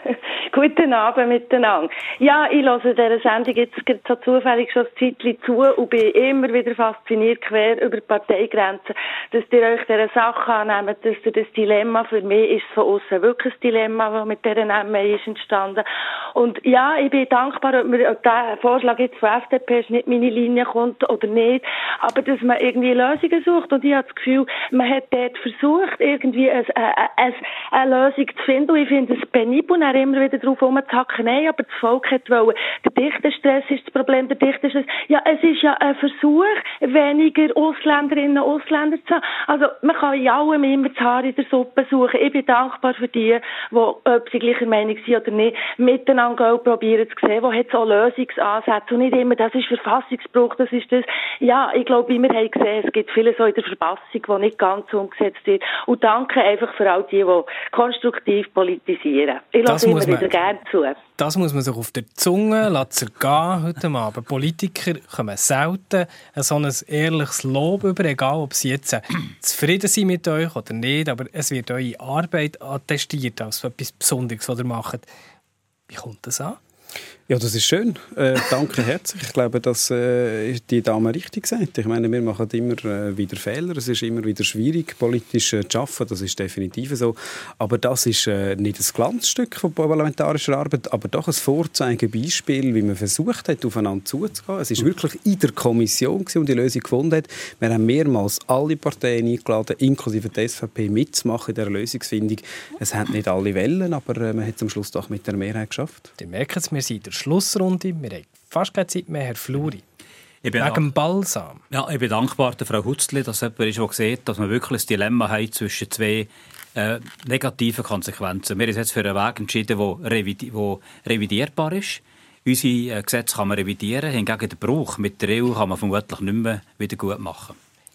Guten Abend miteinander. Ja, ich höre dieser Sendung jetzt so zufällig schon ein Zeitchen zu und bin immer wieder fasziniert, quer über die Parteigrenzen, dass ihr euch dieser Sache annehmt, dass ihr das Dilemma, für mich ist von außen wirklich ein Dilemma, das mit dieser M E ist entstanden. Und ja, ich bin dankbar, ob, mir, ob der Vorschlag jetzt von F D P ist, nicht meine Linie kommt oder nicht, aber dass man irgendwie Lösungen sucht und ich habe das Gefühl, man hat dort versucht, irgendwie eine, eine, eine Lösung zu finden und ich finde es penibel, immer wieder darauf rumzuhacken, nein, aber das Volk hat wollen. Der Dichterstress ist das Problem, der Dichterstress. Ja, es ist ja ein Versuch, weniger Ausländerinnen und Ausländer zu haben. Also, man kann in allem immer das Haar in der Suppe suchen. Ich bin dankbar für die, die, ob sie gleicher Meinung sind oder nicht, miteinander auch probieren zu sehen, wo hat es auch Lösungsansätze und nicht immer, das ist Verfassungsbruch, das ist das. Ja, ich glaube, wir haben gesehen, es gibt vieles so in der Verfassung, die nicht ganz umgesetzt wird. Und danke einfach für all die, die konstruktiv politisieren. Ich lasse immer wieder gerne zu. Das muss man sich auf der Zunge lassen gehen heute Abend. Politiker kommen selten so ein ehrliches Lob über, egal ob sie jetzt zufrieden sind mit euch oder nicht, aber es wird eure Arbeit attestiert als etwas Besonderes, was ihr macht. Wie kommt das an? Ja, das ist schön. Äh, danke herzlich. Ich glaube, dass äh, die Dame richtig sagt. Ich meine, wir machen immer äh, wieder Fehler. Es ist immer wieder schwierig, politisch äh, zu arbeiten. Das ist definitiv so. Aber das ist äh, nicht ein Glanzstück von parlamentarischer Arbeit, aber doch ein Vorzeigebeispiel, wie man versucht hat, aufeinander zuzugehen. Es ist wirklich in der Kommission gewesen, und die Lösung gefunden hat. Wir haben mehrmals alle Parteien eingeladen, inklusive der S V P, mitzumachen in dieser Lösungsfindung. Es haben nicht alle Wellen, aber äh, man hat es am Schluss doch mit der Mehrheit geschafft. Ihr merkt es, wir sind Schlussrunde. Wir haben fast keine Zeit mehr, Herr Fluri. Wegen dem Balsam. Ja, ich bin dankbar der Frau Hutzli, dass jemand ist, der sieht, dass wir wirklich ein Dilemma haben zwischen zwei äh, negativen Konsequenzen. Wir haben uns jetzt für einen Weg entschieden, der revidi- revidierbar ist. Unsere äh, Gesetze kann man revidieren, hingegen den Brauch mit der E U kann man vermutlich nicht mehr wieder gut machen.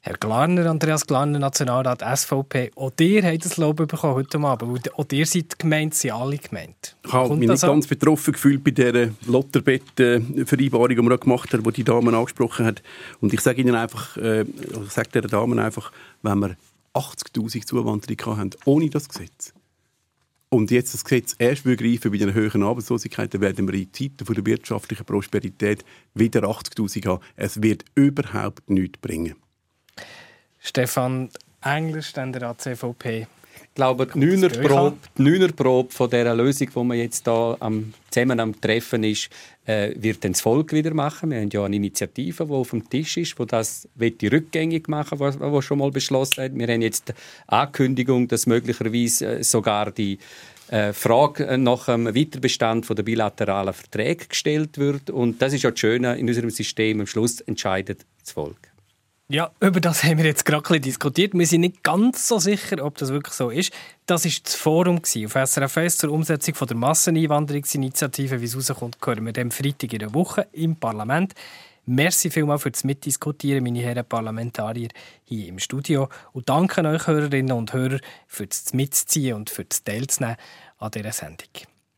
Herr Glarner, Andreas Glarner, Nationalrat S V P, auch ihr habt das Lob bekommen heute Abend, weil auch ihr seid gemeint, sind alle gemeint. Ich habe mich nicht an? ganz betroffen gefühlt bei dieser Lotterbett-Vereinbarung, die wir gemacht haben, die die Dame angesprochen hat. Und ich sage Ihnen einfach, äh, ich sage dieser Dame einfach, wenn wir achtzigtausend Zuwanderungen hatten, ohne das Gesetz, und jetzt das Gesetz erst greifen bei einer höheren Arbeitslosigkeit, dann werden wir in Zeiten der wirtschaftlichen Prosperität wieder achtzigtausend haben. Es wird überhaupt nichts bringen. Stefan Engler, Ständerat C V P. Ich glaube, die Neunerprobe, die Neunerprobe von dieser Lösung, die man jetzt da am, zusammen am Treffen ist, äh, wird dann das Volk wieder machen. Wir haben ja eine Initiative, die auf dem Tisch ist, die das rückgängig machen will, was schon mal beschlossen hat. Wir haben jetzt die Ankündigung, dass möglicherweise sogar die äh, Frage nach dem Weiterbestand der bilateralen Verträge gestellt wird. Und das ist ja das Schöne in unserem System. Am Schluss entscheidet das Volk. Ja, über das haben wir jetzt gerade ein bisschen diskutiert. Wir sind nicht ganz so sicher, ob das wirklich so ist. Das war das Forum auf S R F eins zur Umsetzung der Masseneinwanderungsinitiative. Wie es rauskommt, hören wir dem Freitag in der Woche im Parlament. Merci vielmals für das Mitdiskutieren, meine Herren Parlamentarier hier im Studio. Und danke euch Hörerinnen und Hörer für das Mitziehen und für das Teilzunehmen an dieser Sendung.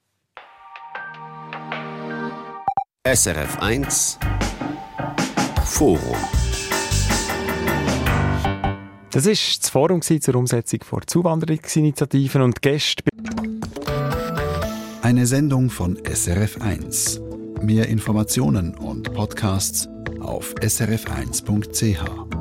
S R F eins Forum. Das war das Forum zur Umsetzung der Zuwanderungsinitiativen und Gäste. Eine Sendung von S R F eins. Mehr Informationen und Podcasts auf s r f eins punkt c h.